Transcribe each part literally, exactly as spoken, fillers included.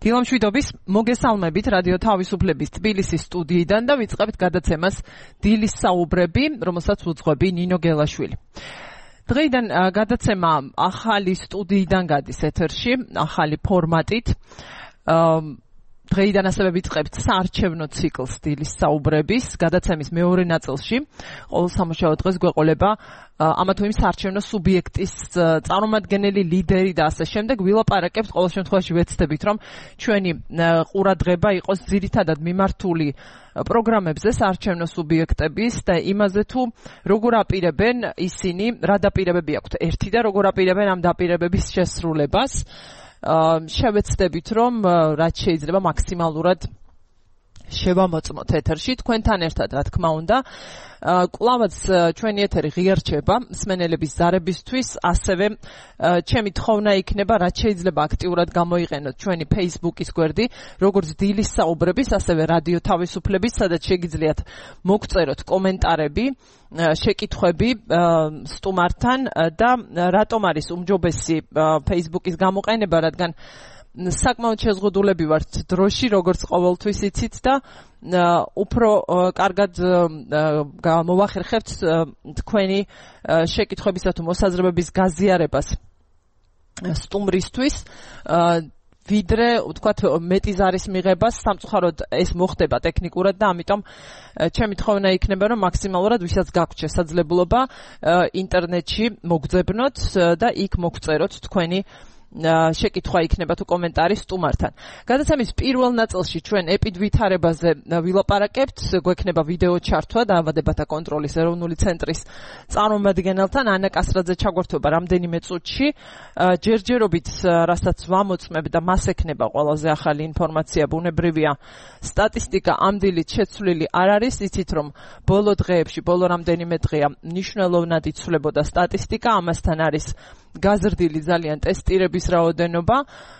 დილამშვიდობის მოგესალმებით რადიო თავისუფლების თბილისის სტუდიიდან და ვიწყებთ გადაცემას დილის საუბრები, რომელსაც უძღვები ნინო გელაშვილი. დღეიდან გადაცემა ახალი სტუდიიდან გადის ეთერში, ახალი ფორმატით. დღეიდან ასევე ვიწყებთ საარჩევნო ციკლს დილის საუბრების გადაცემის მეორე ნაწილში. ყოველ სამუშაო დღეს გვეყოლება ამა თუ იმ საარჩევნო სუბიექტის წარმომადგენელი, ლიდერი და ასე შემდეგ. ვილაპარაკებთ, ყოველ შემთხვევაში ვეცდებით, რომ ჩვენი ყურადღება იყოს ძირითადად მიმართული პროგრამებზე საარჩევნო სუბიექტების და იმაზე თუ როგორ აპირებენ ისინი, რა დაპირებები აქვთ ერთი და როგორ აპირებენ ამ დაპირებების შესრულებას. შევეცდებით, რომ რაც შეიძლება მაქსიმალურად შევამოწმოთ ეთერში თქვენთან ერთად, რა თქმა უნდა. კვლავაც ჩვენი ეთერი ღიარჩება მსმენელების ზარებისთვის, ასევე ჩემი თხოვნა იქნება, რაც შეიძლება აქტიურად გამოიყენოთ ჩვენი Facebook-ის გვერდი, როგორც დილის საუბრების, ასევე რადიო თავისუფლების, სადაც შეგიძლიათ მოგწეროთ კომენტარები, შეკითხვები სტუმართან და რატომ არის უმჯობესი Facebook-ის გამოყენება, რადგან საკმაოდ შეზღუდულები ვართ დროში, როგორც ყოველთვის იცით და უფრო კარგად მოვახერხებთ თქვენი შეკითხვებისა თუ მოსაზრებების გაზიარებას სტუმრისთვის, ვიდრე ვთქვათ მეტი ზარის მიღებას. სამწუხაროდ ეს მოხდება ტექნიკურად და ამიტომ ჩემი თხოვნა იქნება, რომ მაქსიმალურად ვისაც გაქვთ შესაძლებლობა ინტერნეტში მოგძებნოთ და იქ მოგწეროთ თქვენი შეკითხვა იქნება თუ კომენტარი სტუმართან. გადაცემის პირველ ნაწილში ჩვენ ეპიდვითარებაზე ვილაპარაკებთ, გვექნება ვიდეო ჩართვა დაავადებათა კონტროლის ეროვნული ცენტრის წარმომადგენელთან ანა კასრაძე ჩაგვერთვება რამდენიმე წუთში. ჯერჯერობით რასაც ვამოწმებ და მას ექნება ყველაზე ახალი ინფორმაცია, ბუნებრივია სტატისტიკა ამ დილით შეცვლილი არ არის. იცით, რომ ბოლო დღეებში, ბოლო რამდენიმე დღეა მნიშვნელოვნად იცვლებოდა სტატისტიკა, ამასთან არის გაზრდილი ძალიან ტესტირების რაოდენობა.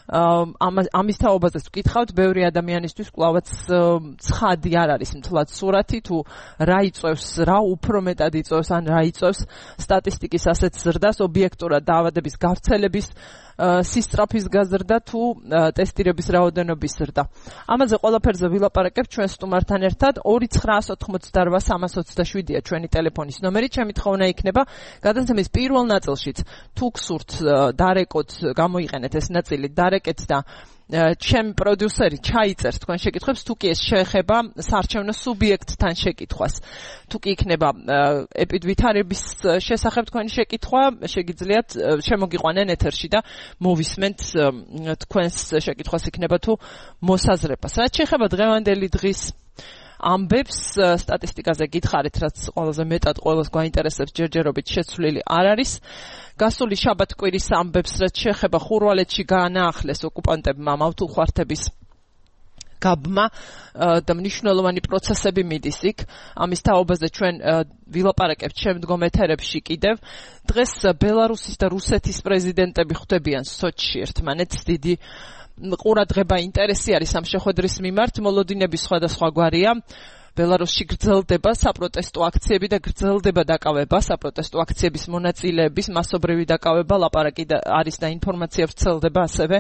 ამის თაობაზეც ვკითხავთ, ბევრი ადამიანისთვის კვლავაც ცხადი არ არის მთლად სურათი, თუ რა იწევს, რა უფრო მეტად იწევს, ან რა იწევს სტატისტიკის ასეთ ზრდას, ობიექტურად დაავადების გავრცელების სისწრაფის გაზრდა თუ ტესტირების რაოდენობის ზრდა. ამაზე ყველაფერზე ვილაპარაკებთ ჩვენ სტუმართან ერთად. ორი ცხრა ოთხმოცდარვა სამას ოცდაშვიდია ჩვენი ტელეფონის ნომერი. ჩემი თხოვნა იქნება გადაცემის პირველ ნაწილშიც თუ გსურთ დარეკოთ, გამოიყენეთ ეს ნაწილი, დარეკეთ და ჩემი პროდიუსერი ჩაიწერს თქვენ შეკითხვებს, თუ კი ეს შეეხება საარჩევნო სუბიექტთან შეკითხვას. თუ კი იქნება ეპიდვითარების შესახებ თქვენი შეკითხვა, შეგიძლიათ შემოგიყვანენ ეთერში და მოვისმენთ თქვენს შეკითხვას იქნება თუ მოსაზრებას. რაც შეეხება დღევანდელი დღის ამბებს, სტატისტიკაზე გითხარით, რაც ყველაზე მეტად ყველას გვაინტერესებს, ჯერჯერობით შეცვლილი არ არის. გასული შაბათ-კვირის ამბებს, რაც შეეხება ხურვალეთში გაანაახლეს ოკუპანტებმა მავთულხوارთების გაბმა და მნიშვნელოვანი პროცესები მიდის იქ. ამის თაობაზე ჩვენ ვილაპარაკებთ შემდგომ ეთერებში კიდევ. დღეს ბელარუსის და რუსეთის პრეზიდენტები ხვდებიან სოჩში ერთმანეთს. დიდი ყურადღება, ინტერესი არის ამ შეხვედრის მიმართ. მოლოდინების სხვადასხვა გვარია. ბელარუსში გრძელდება საპროტესტო აქციები და გრძელდება დაკავება საპროტესტო აქციების მონაწილეების მასობრივი დაკავება. ლაპარაკი არის და ინფორმაცია ვრცელდება ასევე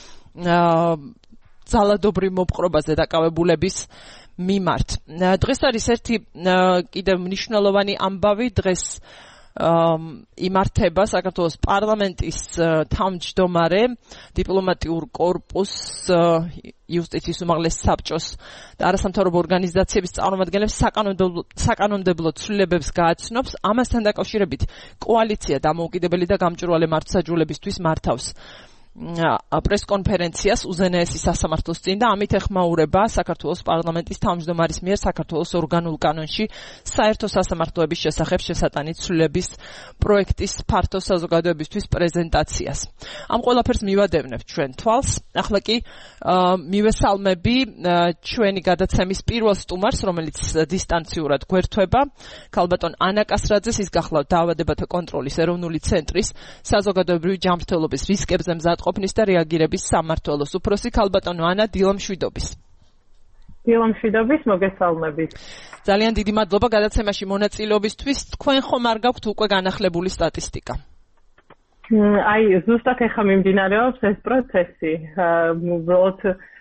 ძალადობრივ მოპყრობაზე დაკავებულების მიმართ. დღეს არის ერთი კიდევ მნიშვნელოვანი ამბავი. დღეს იმართება საქართველოს პარლამენტის თავმჯდომარე, დიპლომატიურ კორპუსს, იუსტიციის უმაღლეს საბჭოს და არასამთავრობო ორგანიზაციების წარმომადგენლებს საკანონმდებლო ცვლილებებს გააცნობს. ამასთან დაკავშირებით კოალიცია დამოუკიდებელი და გამჭვირვალე მართლმსაჯულებისთვის მართავს პრესკონფერენციას უზენაესი სასამართლოს წინ და ამით ეხმაურება საქართველოს პარლამენტის თავმჯდომარის მიერ საქართველოს ორგანულ კანონში საერთო სასამართლოების შესახებ შესატანით ცვლილების პროექტის ფართო საზოგადოებისთვის პრეზენტაციას. ამ ყველაფერს მივადევნებთ ჩვენ თვალს. ახლა კი მივესალმები ჩვენი გადაცემის პირველ სტუმარს, რომელიც დისტანციურად გვერდება, ქალბატონ ანა კასრაძეს. ის გახლავთ დაავადებათა კონტროლის ეროვნული ცენტრის საზოგადოებრივი ჯანმრთელობის რისკებზე მზადყოფნის და რეაგირების სამმართველოს უფროსი. ქალბატონო ანა, დილამშვიდობის. დილამშვიდობის, მოგესალმებით. ძალიან დიდი მადლობა გადაცემაში მონაწილეობისთვის. თქვენ ხომ არ გაქვთ უკვე განახლებული სტატისტიკა? აი, ზუსტად ეხა მიმდინარეობს ეს პროცესი. უბრალოდ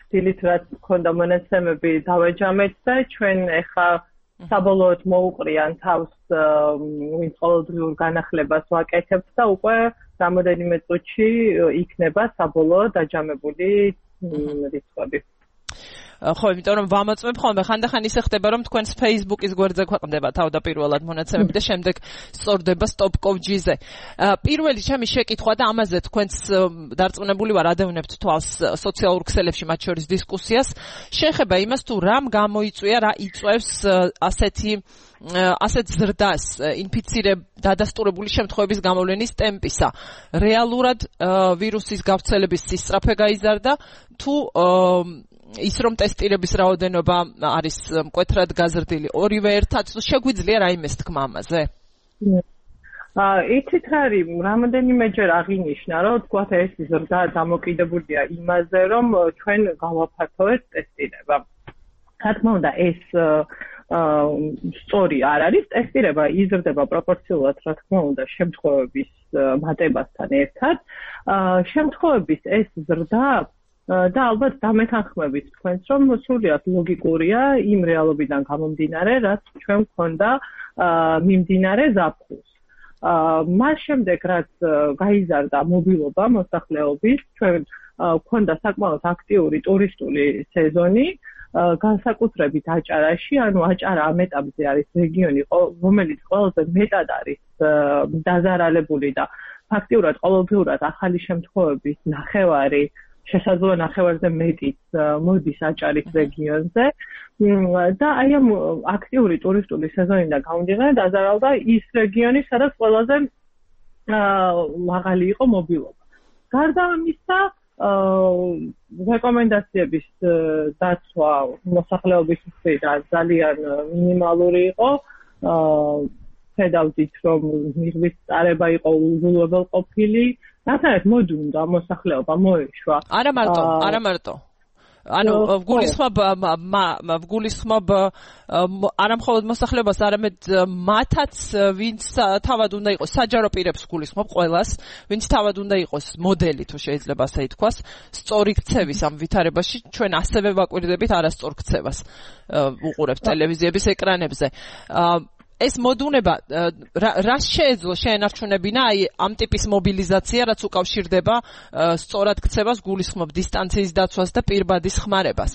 დილით რაც მქონდა მონაცემები დავეჯამეთ და ჩვენ ახლა საბოლოოდ მოუყრიან თავს ვინც ყოველდღიურ განახლებას ვაკეთებთ და უკვე რამოდენიმე წუთში იქნება საბოლოო დაჯამებული რიცხვები. ხო, იმიტომ რომ ვამოწმებ ხოლმე ხანდახან ისე ხდება რომ თქვენს Facebook-ის გვერდზე ქვეყნდება თავდაპირველად მონაცემები და შემდეგ სწორდება stop.gz-ზე. პირველი ჩემი შეკითხვა და ამაზე თქვენს დარწმუნებული ვარ ადევნებთ თვალს სოციალურ ქსელებში მათ შორის დისკუსიას შეეხება იმას თუ რამ გამოიწვია რა იწვევს ასეთი ასეთ ზრდას ინფიცირებ დადასტურებული შემთხვევების გამოვლენის ტემპისა. რეალურად ვირუსის გავრცელების სისწრაფე გაიზარდა თუ ის რომ ტესტირების რაოდენობა არის მკვეთრად გაზრდილი ორივე ერთად შეგვიძლია რაიმეს თქმა ამაზე? აა იცით რა არის რამოდენიმეჯერ აღინიშნა რომ თქვა ეს ზრდა დამოკიდებულია იმაზე რომ ჩვენ გავაფართოვეთ ტესტირება. რა თქმა უნდა ეს სწორი არ არის ტესტირება იზრდება პროპორციულად რა თქმა უნდა შემთხვევების მატებასთან ერთად. შემთხვევების ეს ზრდა და ალბათ დამეთანხმებით თქვენს რომ სრულიად ლოგიკურია იმ რეალობიდან გამომდინარე რაც ჩვენ გვქონდა მიმდინარე ზაფხულს. მას შემდეგ რაც გაიზარდა მობილობა მოსახლეობის ჩვენ გვქონდა საკმაოდ აქტიური ტურისტული სეზონი განსაკუთრებით აჭარაში, ანუ აჭარა ამ ეტაპზე არის რეგიონი, რომელიც ყველაზე მეტად არის დაზარალებული და ფაქტიურად ყოველდღიურად ახალი შემთხვევების ნახევარი შესაძლოა ნახევარზე მეტიც მოდის აჭარის რეგიონზე და აი ამ აქტიური ტურისტული სეზონიდან გამომდინარე დაზარალდა ის რეგიონი, სადაც ყველაზე მაღალი იყო მობილობა. გარდა ამისა, რეკომენდაციების დაცვა მოსახლეობის მხრიდან ძალიან მინიმალური იყო. ხედავდით, რომ მიღების წარება იყო უზრუნველყოფილი. რადგან მოდუნდა მოსახლეობა მოეშვა. არა მარტო, არა მარტო. ანუ ვგულისხმობ ვგულისხმობ არა მხოლოდ მოსახლეობას, არამედ მათაც, ვინც თავად უნდა იყოს საჯარო პირებს ვგულისხმობ ყველას, ვინც თავად უნდა იყოს მოდელი თუ შეიძლება ასე ითქვას, სწორი ქცევის ამ ვითარებაში ჩვენ ასევე ვაკვირდებით არასწორ ქცევას უყურებთ ტელევიზიების ეკრანებზე. ეს მოდუნება რას შეეძლო შეენარჩუნებინა აი ამ ტიპის მობილიზაცია, რაც უკავშირდება სწორად ქცევას, გულისხმობ დისტანციის დაცვას და პირბადის ხმარებას.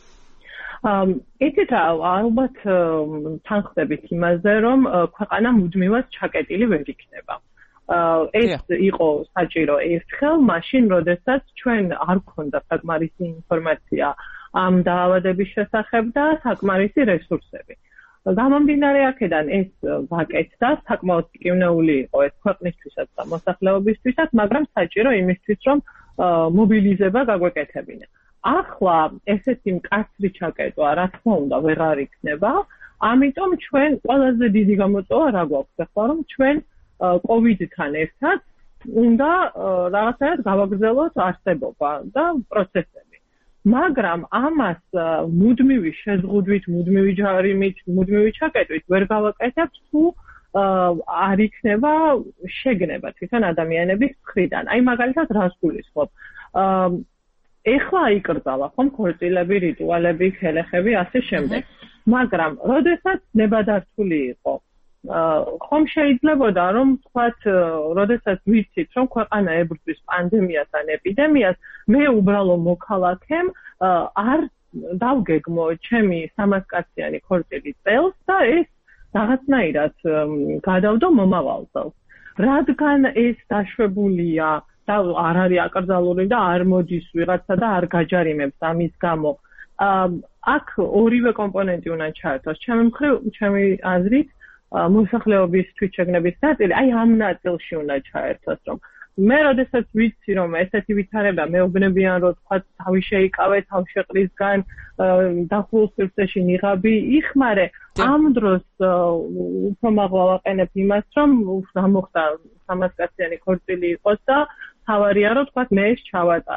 იცით რა, ალბათ თანხდებით იმაზე, რომ ქვეყანა მუდმივად ჩაკეტილი ვერ იქნება. ეს იყო საჭირო ერთხელ, მაშინ, როდესაც ჩვენ არ გქონდა საკმარისი ინფორმაცია ამ დაავადების შესახებ და საკმარისი რესურსები. გამომდინარე აქედან ეს ვაკეთდა, საკმაოდ კივნეული იყო ეს ქვეყნისთვისაც და მოსახლეობისთვისაც, მაგრამ საჭირო იმისთვის, რომ მობილიზება გაგვეკეთებინა. ახლა ესეთი მკაცრი ჩაკეტვა, რა თქმა უნდა, ვეღარ იქნება, ამიტომ ჩვენ ყველაზე დიდი გამოწვევა რა გვაქვს ახლა, რომ ჩვენ კოვიდთან ერთად უნდა რაღაცნაირად გავაგრძელოთ არსებობა და პროცესები. მაგრამ ამას მუდმივი შეზღუდვით, მუდმივი ჯარიმით, მუდმივი ჩაკეტვით ვერ გავაკეთებთ, თუ არ იქნება შეგნება თვითონ ადამიანების მხრიდან. აი მაგალითად რას გულისხმობ? ეხლა იკრძალა ხომ ქორწილები, რიტუალები, ხელეხები, ასე შემდეგ. მაგრამ როდესაც ნებადართული იყო, ხომ შეიძლებოდა რომ თქვათ, როდესაც ვიცით, რომ ქვეყანა ებრძვის პანდემიას ან ეპიდემიას, მე უბრალო მოქალაქემ არ დავგეგმო ჩემი სამასკაციანი ქორწილი წელს და ეს რაღაცნაირად გადავდო მომავალს. რადგან ეს დაშვებულია და არ არის აკრძალული და არ მოდის ვიღაცა და არ გაჯარიმებს ამის გამო. აქ ორივე კომპონენტი უნდა ჩაერთოს. ჩემი მხრივ, ჩემი აზრით, მოსახლეობის თვითშეგნების ნაწილი, აი ამ ნაწილში უნდა ჩაერთოს, რომ მე როდესაც ვიცი, რომ ესეთი ვითარება მეუბნებიან, რომ თქვა თავი შეიკავე, თავშეყრისგან, დახულ სივრცეში ნიღაბი იხმარე, ამ დროს უფრო მაღლა ვაყენებ იმას, რომ რა მოხდა სამასკაციანი ქორწილი იყოს და თავარია, რომ თქვა მე ეს ჩავატარო.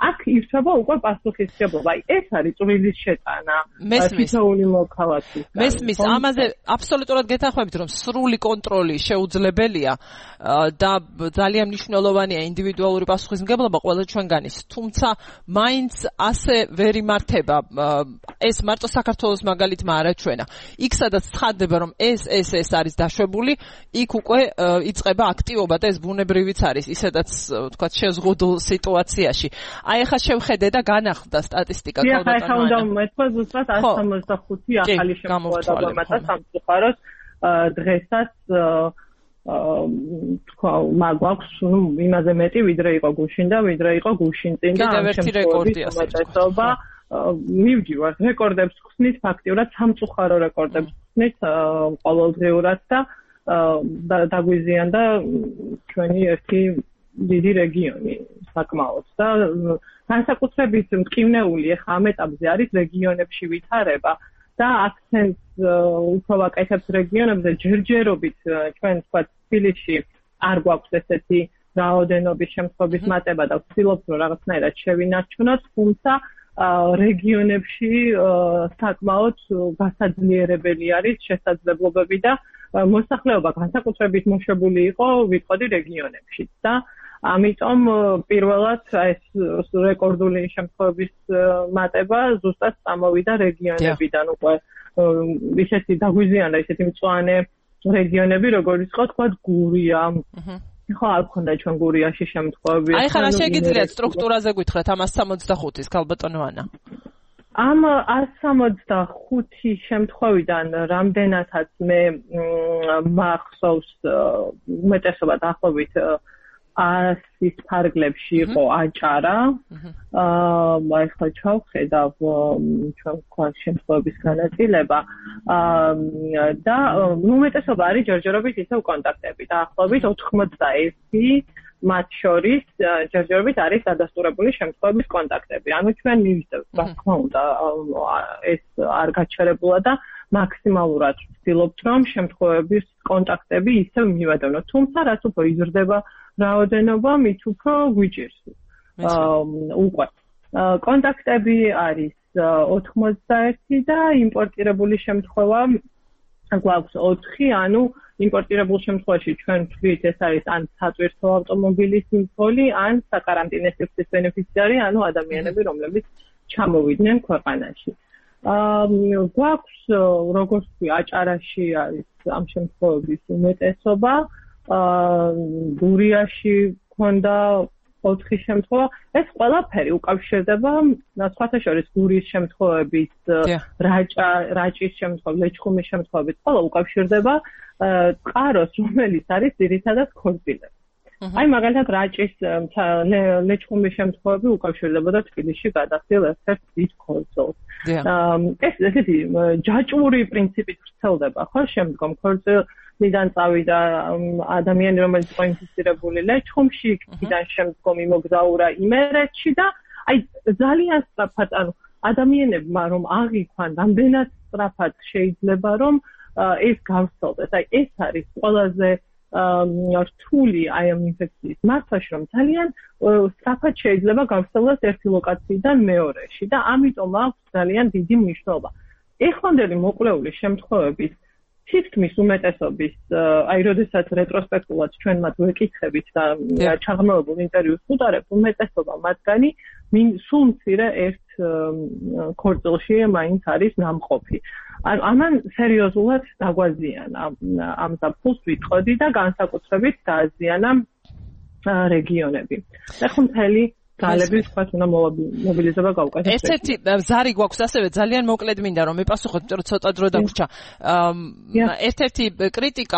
აქ ირჩება უკვე პასუხისმგებლობა. აი ეს არის წვრილის შეტანა თითოეული მოქალაქის. მესმის ამაზე აბსოლუტურად გეთანხმებით, რომ სრული კონტროლი შეუძლებელია და ძალიან მნიშვნელოვანია ინდივიდუალური პასუხისმგებლობა ყველა ჩვენგანის. თუმცა მაინც ასე ვერ იმართება ეს მარტო საქართველოს მაგალითმა არა ჩვენა. იქ სადაც ცხადდება რომ ეს ეს ეს არის დაშვებული, იქ უკვე იწყება აქტივობა და ეს ბუნებრივიც არის ისედაც თქვა შეზღუდულ სიტუაციაში. აი ახლა შევხედე და განახლდა სტატისტიკა ქალბატონო. ახლა უნდა მეთქვა ზუსტად εκατს სამოცდახუთი ახალი შემთხვევა სამწუხაროდ დღესაც თქვა მაგვაქვს ნუ იმაზე მეტი ვიდრე იყო გუშინ და ვიდრე იყო გუშინ წინ და ამ შემთხვევაში უმეტესობა მივდივართ რეკორდებს ხსნით ფაქტიურად სამწუხარო რეკორდებს ხსნით ყოველდღიურად და დაგვიზიანდა ჩვენი ერთი დიდი რეგიონი საკმაოდ და განსაკუთრებით მტკივნეული ახლა ამ ეტაპზე არის რეგიონებში ვითარება და აქცენტს უფრო ვაკეთებთ რეგიონებზე ჯერჯერობით ჩვენ თქვა თბილისში არ გვაქვს ესეთი რაოდენობის შემთხვევების მატება და ვცდილობთ რომ რაღაცნაირად შევინარჩუნოთ თუმცა რეგიონებში საკმაოდ გასაძლიერებელი არის შესაძლებლობები და მოსახლეობა განსაკუთრებით მოშებული იყო ვიტყოდი რეგიონებში და ამიტომ პირველად ეს რეკორდული შემთხვევების მატება ზუსტად წამოვიდა რეგიონებიდან უკვე ისეთი დაგვიზიანდა ისეთი მწვანე რეგიონები როგორც იყო თქვა გურია ხო არ ქონდა ჩვენ გურიაში შემთხვევები აი ხარა შეგიძლიათ სტრუქტურაზე გითხრათ ამ εκατს სამოცდახუთის ქალბატონო ანა ამ εκατს სამოცდახუთი შემთხვევიდან რამდენადაც მე მახსოვს უმეტესობა დაახლოებით ასის ფარგლებში იყო აჭარა. აა ახლა ჩავხედავ ჩვენ თქვენ შემთხვევების განაწილება. აა და უმეტესობა არის ჯერჯერობით ისევ კონტაქტები. დაახლოებით ოთხმოცდაერთი მათ შორის ჯერჯერობით არის დადასტურებული შემთხვევების კონტაქტები. ანუ ჩვენ მივიდევთ, რა თქმა უნდა, ეს არ გაჩერებულა და მაქსიმალურად ვცდილობთ, რომ შემთხვევების კონტაქტები ისევ მივადევნოთ. თუმცა რაც უფრო იზრდება რაოდენობა, მით უფრო გვიჭირს. უკვე კონტაქტები არის ოთხმოცდაერთი და იმპორტირებული შემთხვევა გვაქვს ოთხი, ანუ იმპორტირებულ შემთხვევაში ჩვენ ვთვლით ეს არის ან სატვირთო ავტომობილის მძღოლი, ან საკარანტინო სივრცის ბენეფიციარი, ანუ ადამიანები, რომლებიც ჩამოვიდნენ ქვეყანაში. აა გვაქვს როგორც ვთქვი, აჭარაში არის ამ შემთხვევების უმეტესობა. გურიაში ქონდა ოთხი შემთხვევა. ეს ყველაფერი უკავშირდება სხვათა შორის გურიის შემთხვევებით, რაჭა, რაჭის შემთხვევებით, ლეჩხუმის შემთხვევებით, ყველა უკავშირდება წყაროს, რომელიც არის ძირითადად ქორწილები. აი მაგალითად რაჭის ლეჩხუმის შემთხვევები უკავშირდებოდა თბილისში გადახდილ ერთ-ერთ დიდ ქორწილს. ეს ესეთი ჯაჭვური პრინციპით ვრცელდება, ხო, შემდგომ ქორწილ მიდან წავიდა ადამიანი რომელიც იყო ინფიცირებული ლეჩხუმში, იქიდან შემდგომ იმოგზაურა იმერეთში და აი ძალიან სწრაფად ანუ ადამიანებმა რომ აღიქვან რამდენად სწრაფად შეიძლება რომ ეს გავსწავლდეს. აი ეს არის ყველაზე რთული აი ამ ინფექციის მართვაში რომ ძალიან სწრაფად შეიძლება გავსწავლდეს ერთი ლოკაციიდან მეორეში და ამიტომ აქვს ძალიან დიდი მნიშვნელობა. ეხლანდელი მოკვლეული შემთხვევების თითქმის უმეტესობის, აი, როდესაც რეტროსპექტულად ჩვენ მათ ვეკითხებით და ჩაღრმავებულ ინტერვიუს ვუტარებთ, უმეტესობა მათგანი სულ მცირე ერთ ქორწილში მაინც არის ნამყოფი. ანუ ამან სერიოზულად დაგვაზიანა ამ ზაფხულს ვიტყოდი და განსაკუთრებით დააზიანა რეგიონები. ეხლა მთელი ძალები თქვათ უნდა მობილიზება გავუკეთოთ. ერთ-ერთი ზარი გვაქვს ასევე ძალიან მოკლედ მინდა რომ მიპასუხოთ, იმიტომ რომ ცოტა დრო დაგვრჩა. ერთ-ერთი კრიტიკა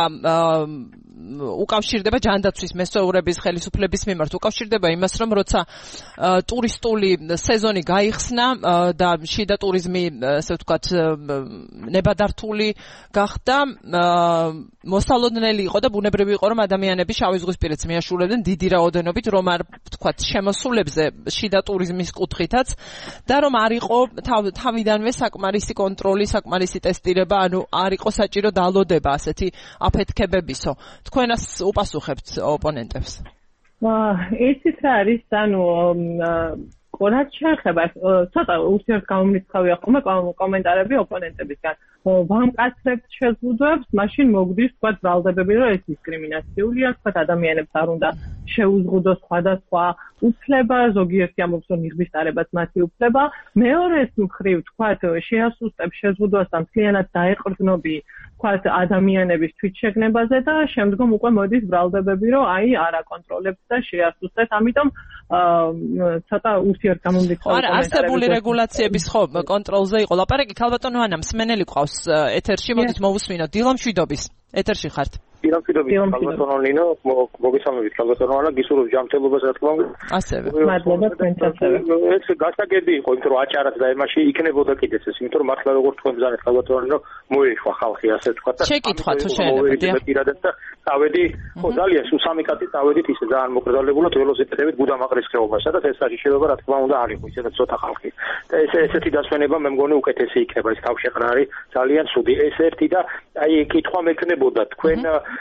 უკავშირდება ჯანდაცვის მესწავლების ხელისუფლების მიმართ უკავშირდება იმას რომ როცა ტურისტული სეზონი გაიხსნა და შიდა ტურიზმი ასე ვთქვათ ნებადართული გახდა მოსალოდნელი იყო და ბუნებრივი იყო რომ ადამიანები შავი ზღვისპირეთს მიაშულებდნენ დიდი რაოდენობით რომ არ ვთქვათ შემოსულებზე შიდა ტურიზმის კუთხითაც და რომ არ იყო თავიდანვე საკმარისი კონტროლი, საკმარისი ტესტირება, ანუ არ იყო საჭირო დალოდება ასეთი აფეთქებებისო. თქვენას უპასუხებთ ოპონენტებს? ესეც არის, ანუ რაც შეეხება ცოტა ურთიერთგამომრიცხავია ხოლმე კომენტარები ოპონენტებისგან. ვამკაცრებთ შეზღუდვებს, მაშინ მოგდის თქვა ბრალდებები, რომ ეს დისკრიმინაციულია, თქვა ადამიანებს არ უნდა შეუზღუდოს სხვადასხვა უფლება, ზოგიერთი ამბობს, რომ მიღბისტარებაც მათი უფლება. მეორეს მხრივ თქვა შეასუსტებს შეზღუდვას და მთლიანად დაეყრდნობი თქვა ადამიანების თვითშეგნებაზე და შემდგომ უკვე მოდის ბრალდებები, რომ აი არ აკონტროლებთ და შეასუსტეთ. ამიტომ ცოტა ურთიერთგამომრიცხავი არა არსებული რეგულაციების ხო კონტროლზე იყო ლაპარაკი. ქალბატონო ანა მსმენელი ყავს ეთერში, მოდით მოვუსმინოთ. დილა მშვიდობის ეთერში ხართ. დილა მშვიდობის ქალბატონო ლინო, მოგესალმებით ქალბატონო ანა, გისურვებთ ჯანმრთელობას რა თქმა უნდა. ასევე. მადლობა თქვენც ასევე. ეს გასაგები იყო, იმიტომ რომ აჭარაც და ემაში იქნებოდა კიდეც ეს, იმიტომ რომ მართლა როგორც თქვენ ბრძანეთ ქალბატონო ლინო, მოეშვა ხალხი ასე თქვა და შეკითხვა თუ შეიძლება. პირადად და წავედი, ხო ძალიან სუსამი კაცი წავედით ისე ძალიან მოკრძალებულად ველოსიპედებით გუდამაყრის ხეობა, სადაც ეს საშიშროება რა თქმა უნდა არ იყო, ისედაც ცოტა ხალხი. და ეს ესეთი დასვენება მე მგონი უკეთესი იქნება, ეს თავშეყრარი ძალიან ცუდი. ეს ერთი და აი კითხვა მექნებოდა თქვენ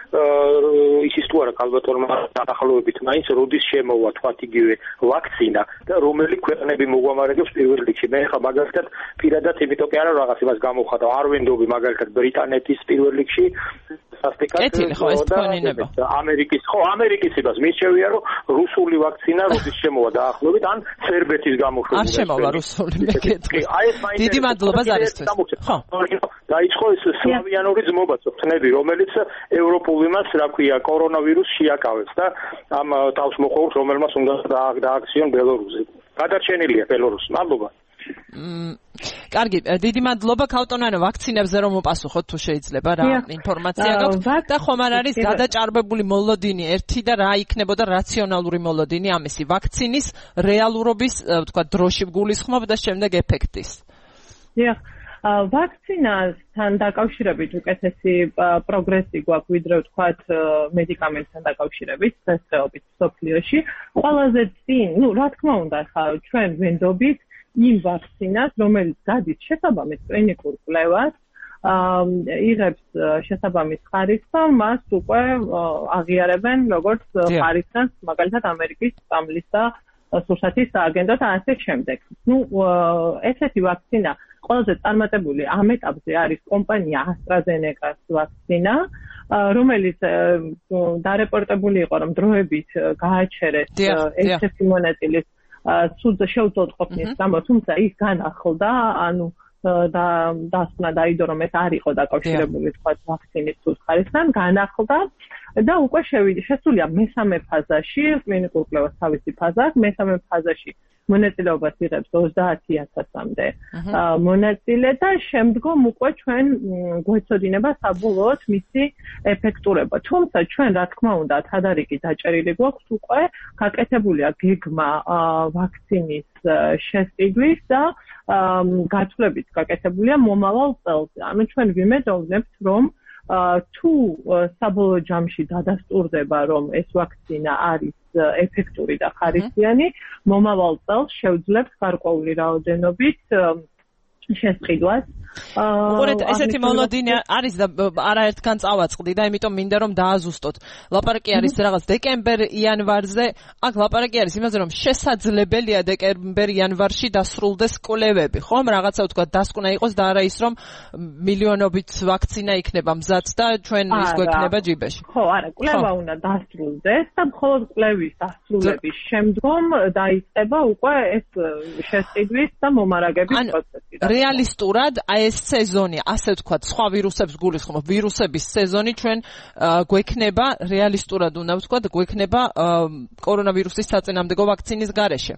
ისიც თუ არა ქალბატონმა დაახლოებით მაინც როდის შემოვა თქვათ იგივე ვაქცინა და რომელი ქვეყნები მოგვამარაგებს პირველ რიგში. მე ხა მაგალითად პირადად იმიტომ კი არა რაღაც იმას გამოვხატავ, არ ვენდობი მაგალითად ბრიტანეთის პირველ რიგში კეთილი ხო ეს თქვენინება. ამერიკის ხო ამერიკის იმას მისჩევია რომ რუსული ვაქცინა როდის შემოვა დაახლოებით ან სერბეთის გამოშვება. არ შემოვა რუსული მეკითხი. დიდი მადლობა ზარისთვის. ხო. დაიწყო ეს სლავიანური ძმობა წვნები, რომელიც ევროპულ იმას რა ქვია კორონავირუსს შეაკავებს და ამ თავს მოყოლს რომელმაც უნდა დააქციონ ბელორუსი. გადარჩენილია ბელორუსი. მადლობა. კარგი, დიდი მადლობა ქალბატონო, ვაქცინებზე რომ მოპასუხოთ თუ შეიძლება რა ინფორმაცია გაქვთ და ხომ არ არის გადაჭარბებული მოლოდინი ერთი და რა იქნებოდა რაციონალური მოლოდინი ამისი ვაქცინის რეალურობის თქვა დროში გულისხმობ და შემდეგ ეფექტის. დიახ, ვაქცინასთან დაკავშირებით უკეთესი პროგრესი გვაქვს ვიდრე ვთქვათ მედიკამენტთან დაკავშირებით დღესდღეობით მსოფლიოში. ყველაზე წინ, ну, რა თქმა უნდა, ხა ჩვენ ვენდობით იმ ვაქცინას, რომელიც გადის შესაბამის კლინიკურ კვლევას, იღებს შესაბამის ხარისხს და მას უკვე აღიარებენ როგორც ხარისხს, მაგალითად ამერიკის სტამბლის და სურსათის სააგენტო და ასე შემდეგ. ну, ესეთი ვაქცინა ყველაზე წარმატებული ამ ეტაპზე არის კომპანია AstraZeneca-ს ვაქცინა, რომელიც დარეპორტებული იყო, რომ დროებით გააჩერეს ერთ-ერთი მონაწილის სულ შეუძლოდ ყოფნის გამო, თუმცა ის განახლდა, ანუ და დასკვნა დაიდო, რომ ეს არ იყო დაკავშირებული თქვა ვაქცინის სულ ხარისხთან, განახლდა და უკვე შევიდა შესულია მესამე ფაზაში, კლინიკურ კვლევას თავისი ფაზა აქვს, მესამე ფაზაში მონაწილეობას იღებს ოცდაათი ათასამდე მონაწილე და შემდგომ უკვე ჩვენ გვეცოდინება საბოლოოდ მისი ეფექტურობა. თუმცა ჩვენ რა თქმა უნდა თადარიგი დაჭერილი გვაქვს უკვე გაკეთებულია გეგმა ვაქცინის შესყიდვის და გაცვლებით გაკეთებულია მომავალ წელს. ანუ ჩვენ ვიმედოვნებთ, რომ თუ საბოლოო ჯამში დადასტურდება, რომ ეს ვაქცინა არის ეფექტური და ხარისხიანი, მომავალ წელს შევძლებს გარკვეული რაოდენობით შესყიდვას. უყურეთ, ესეთი მოლოდინი არის და არაერთგან წავაწყდი და იმიტომ მინდა რომ დააზუსტოთ. ლაპარაკი არის რაღაც დეკემბერ-იანვარზე, აქ ლაპარაკი არის იმაზე, რომ შესაძლებელია დეკემბერ-იანვარში დასრულდეს კვლევები, ხომ? რაღაცა ვთქვა, დასკვნა იყოს და არა ის, რომ მილიონობით ვაქცინა იქნება მზად და ჩვენ ის გვექნება ჯიბეში. ხო, არა, კვლევა უნდა დასრულდეს და მხოლოდ კვლევის დასრულების შემდგომ დაიწყება უკვე ეს შესყიდვის და მომარაგების პროცესი. რეალისტურად აი ეს სეზონი, ასე ვთქვათ, სხვა ვირუსებს გულისხმობ, ვირუსების სეზონი ჩვენ გვექნება რეალისტურად უნდა ვთქვათ, გვექნება კორონავირუსის საწინააღმდეგო ვაქცინის გარეშე.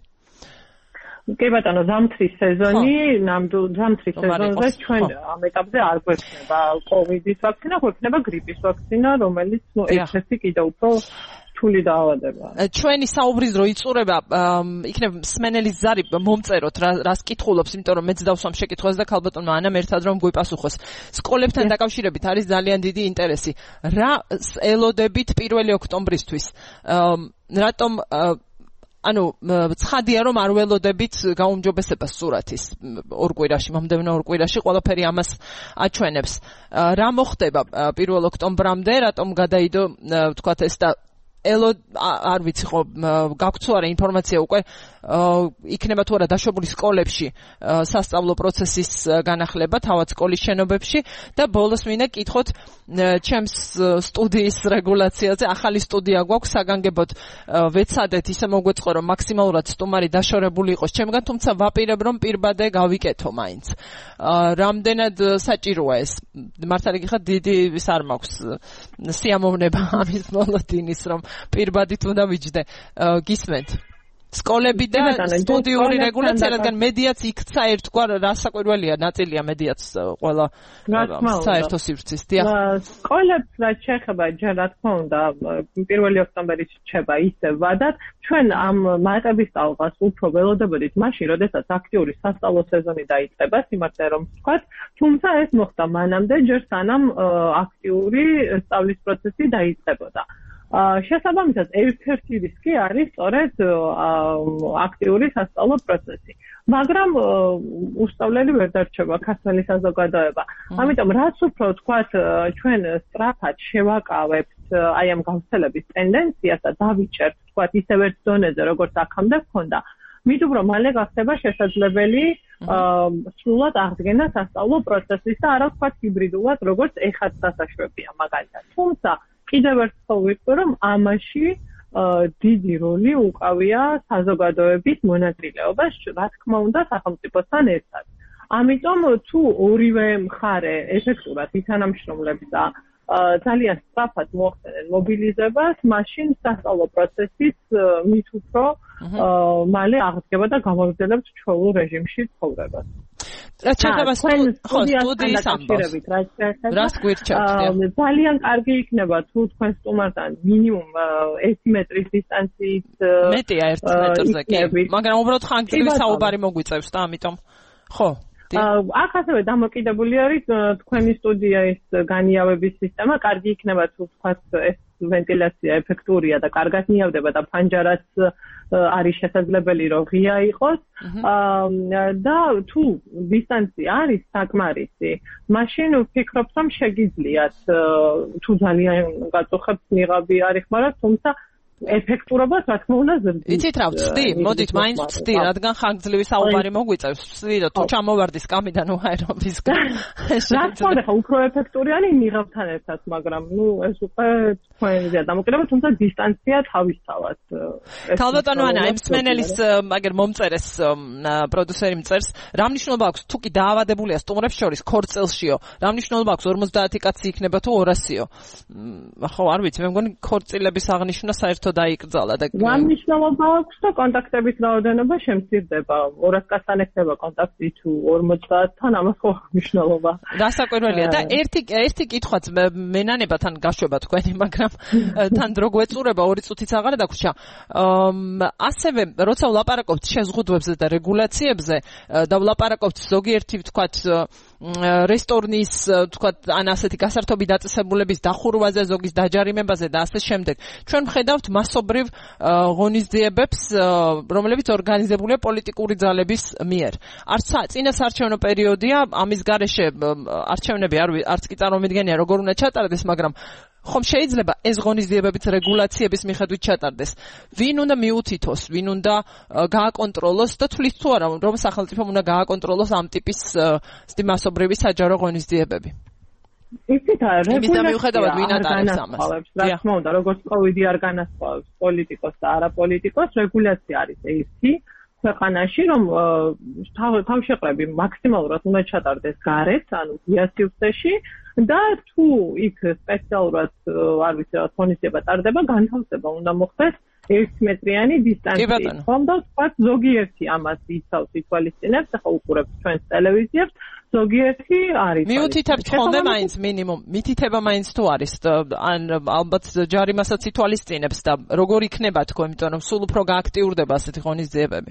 კი ბატონო, ზამთრის სეზონი, ნამდვილ ზამთრის სეზონზე ჩვენ ამ ეტაპზე არ გვექნება კოვიდის ვაქცინა, გვექნება გრიპის ვაქცინა, რომელიც ნუ ერთ-ერთი კიდევ უფრო რთული დაავადება. ჩვენი საუბრის დრო იწურება, იქნებ მსმენელის ზარი მომწეროთ, რას კითხულობს, იმიტომ რომ მეც დავსვამ შეკითხვას და ქალბატონმა ანამ ერთად რომ გვიპასუხოს. სკოლებთან დაკავშირებით არის ძალიან დიდი ინტერესი. რა ელოდებით პირველი ოქტომბრისთვის? რატომ ანუ ცხადია რომ არ ველოდებით გაუმჯობესებას სურათის ორ კვირაში, მომდევნო ორ კვირაში ყველაფერი ამას აჩვენებს. რა მოხდება პირველ ოქტომბრამდე, რატომ გადაიდო ვთქვათ ეს და ელო არ ვიცი ხო გაქვთ თუ არა ინფორმაცია უკვე იქნება თუ არა დაშვებული სკოლებში სასწავლო პროცესის განახლება თავად სკოლის შენობებში და ბოლოს მინდა კითხოთ ჩემს სტუდიის რეგულაციაზე ახალი სტუდია გვაქვს საგანგებოდ ვეცადეთ ისე მოგვეწყო რომ მაქსიმალურად სტუმარი დაშორებული იყოს ჩემგან თუმცა ვაპირებ რომ პირბადე გავიკეთო მაინც რამდენად საჭიროა ეს მართალი გიხარ დიდი ის არ მაქვს სიამოვნება ამის მოლოდინის რომ პირბადით უნდა ვიჯდე გისმენთ სკოლები და სტუდიური რეგულაცია რადგან მედიაც იქცა ერთგვარ რასაკვირველია ნაწილია მედიაც ყველა საერთო სივრცის დიახ სკოლებს რაც შეეხება ჯერ რა თქმა უნდა პირველი ოქტომბერი რჩება ისე ვადად ჩვენ ამ მატების ტალღას უფრო ველოდებოდით მაშინ როდესაც აქტიური სასწავლო სეზონი დაიწყება სიმართლე რომ ვთქვათ თუმცა ეს მოხდა მანამდე ჯერ სანამ აქტიური სწავლის პროცესი დაიწყებოდა შესაბამისად ერთ-ერთი რისკი არის სწორედ აქტიური სასწავლო პროცესი. მაგრამ უსწავლელი ვერ დარჩება ქართველი საზოგადოება. ამიტომ რაც უფრო თქვათ ჩვენ სწრაფად შევაკავებთ აი ამ გავრცელების ტენდენციას და დავიჭერთ თქვათ ისევ ერთ ზონეზე როგორც აქამდე ჰქონდა. მით უფრო მალე გახდება შესაძლებელი სრულად აღდგენა სასწავლო პროცესის და არა თქვათ ჰიბრიდულად როგორც ეხაც დასაშვებია მაგალითად. თუმცა კიდევ ერთხელ ვიტყვი რომ ამაში დიდი როლი უკავია საზოგადოების მონაწილეობას, რა თქმა უნდა, სახელმწიფოსთან ერთად. ამიტომ თუ ორივე მხარე ეფექტურად ითანამშრომლებს და ძალიან სწრაფად მოახდენენ მობილიზებას, მაშინ სასწავლო პროცესის მით უფრო მალე აღდგება და გამოვიძლებთ ჩვეულ რეჟიმში ცხოვრებას. რაც შეეხება სტუდიის ამბავს. რას გვირჩევთ? ძალიან კარგი იქნება თუ თქვენ სტუმართან მინიმუმ ერთი მეტრის დისტანციით მეტია ერთ მეტრზე კი, მაგრამ უბრალოდ ხანგრძლივი საუბარი მოგვიწევს და ამიტომ ხო აქ ასევე დამოკიდებული არის თქვენი სტუდიის განიავების სისტემა, კარგი იქნება თუ თქვათ ეს ვენტილაცია ეფექტურია და კარგად ნიავდება და ფანჯარაც არის შესაძლებელი რომ ღია იყოს და თუ დისტანცია არის საკმარისი, მაშინ ვფიქრობ რომ შეგიძლიათ თუ ძალიან გაწუხებთ ნიღაბი არ იხმაროთ, თუმცა ეფექტურობას რა თქმა უნდა ზრდით. იცით რა ვწდი? მოდით მაინც ვწდი, რადგან ხანგრძლივი საუბარი მოგვიწევს. ვწდი და თუ ჩამოვარდი სკამიდან უაერობისგან. რა თქმა უნდა, უფრო ეფექტურიანი ნიღაბთან ერთად, მაგრამ ნუ ეს უკვე თქვენია დამოკიდებულება, თუმცა დისტანცია თავისთავად. ქალბატონო ანა, ამ მსმენელის მაგერ მომწერეს პროდიუსერი მწერს, რა მნიშვნელობა აქვს თუ კი დაავადებულია სტუმრებს შორის ქორწილშიო? რა მნიშვნელობა აქვს ორმოცდაათი კაცი იქნება თუ ორასიო? ხო, არ ვიცი, მე მგონი ქორწილების აღნიშვნა საერთოდ დაიკრძალა და რა მნიშვნელობა აქვს და კონტაქტების რაოდენობა შემცირდება. ორას კაცთან ექნება კონტაქტი თუ ორმოცდაათთან, ამას ხო მნიშვნელობა. რასაკვირველია და ერთი ერთი კითხვაც მენანებათან გაშვება თქვენი, მაგრამ თან დრო გვეწურება ორი წუთიც აღარ დაგვრჩა. ასევე როცა ვლაპარაკობთ შეზღუდვებზე და რეგულაციებზე და ვლაპარაკობთ ზოგიერთი ვთქვათ რესტორნის ვთქვათ ან ასეთი გასართობი დაწესებულების დახურვაზე, ზოგის დაჯარიმებაზე და ასე შემდეგ. ჩვენ ვხედავთ მასობრივ ღონისძიებებს, რომლებიც ორგანიზებულია პოლიტიკური ძალების მიერ. არც წინა საარჩევნო პერიოდია, ამის გარეშე არჩევნები არც კი წარმომიდგენია როგორ უნდა ჩატარდეს, მაგრამ ხომ შეიძლება ეს ღონისძიებებიც რეგულაციების მიხედვით ჩატარდეს. ვინ უნდა მიუთითოს, ვინ უნდა გააკონტროლოს და თulis თუ არა, რომ სახელმწიფომ უნდა გააკონტროლოს ამ ტიპის მასობრივი საჯარო ღონისძიებები. იცით რა, რეგულაცია ვინ ატარებს ამას? რა თქმა უნდა, როგორც კოვიდი არ განასხვავებს პოლიტიკოს და არაპოლიტიკოს, რეგულაცია არის ერთი ქვეყანაში, რომ თავშეყრები მაქსიმალურად უნდა ჩატარდეს გარეთ, ანუ ღია სივრცეში და თუ იქ სპეციალურად არ ვიცი რა ღონისძიება ტარდება, განთავსება უნდა მოხდეს ერთმეტრიანი დისტანციით. ხომ და თქვათ ზოგიერთი ამას იცავს ითვალისწინებს, ახლა უყურებთ ჩვენს ტელევიზიებს, ზოგიერთი არის. მიუთითებთ ხოლმე მაინც მინიმუმ, მითითება მაინც თუ არის, ან ალბათ ჯარიმასაც ითვალისწინებს და როგორ იქნება თქო, იმიტომ რომ სულ უფრო გააქტიურდება ასეთი ღონისძიებები.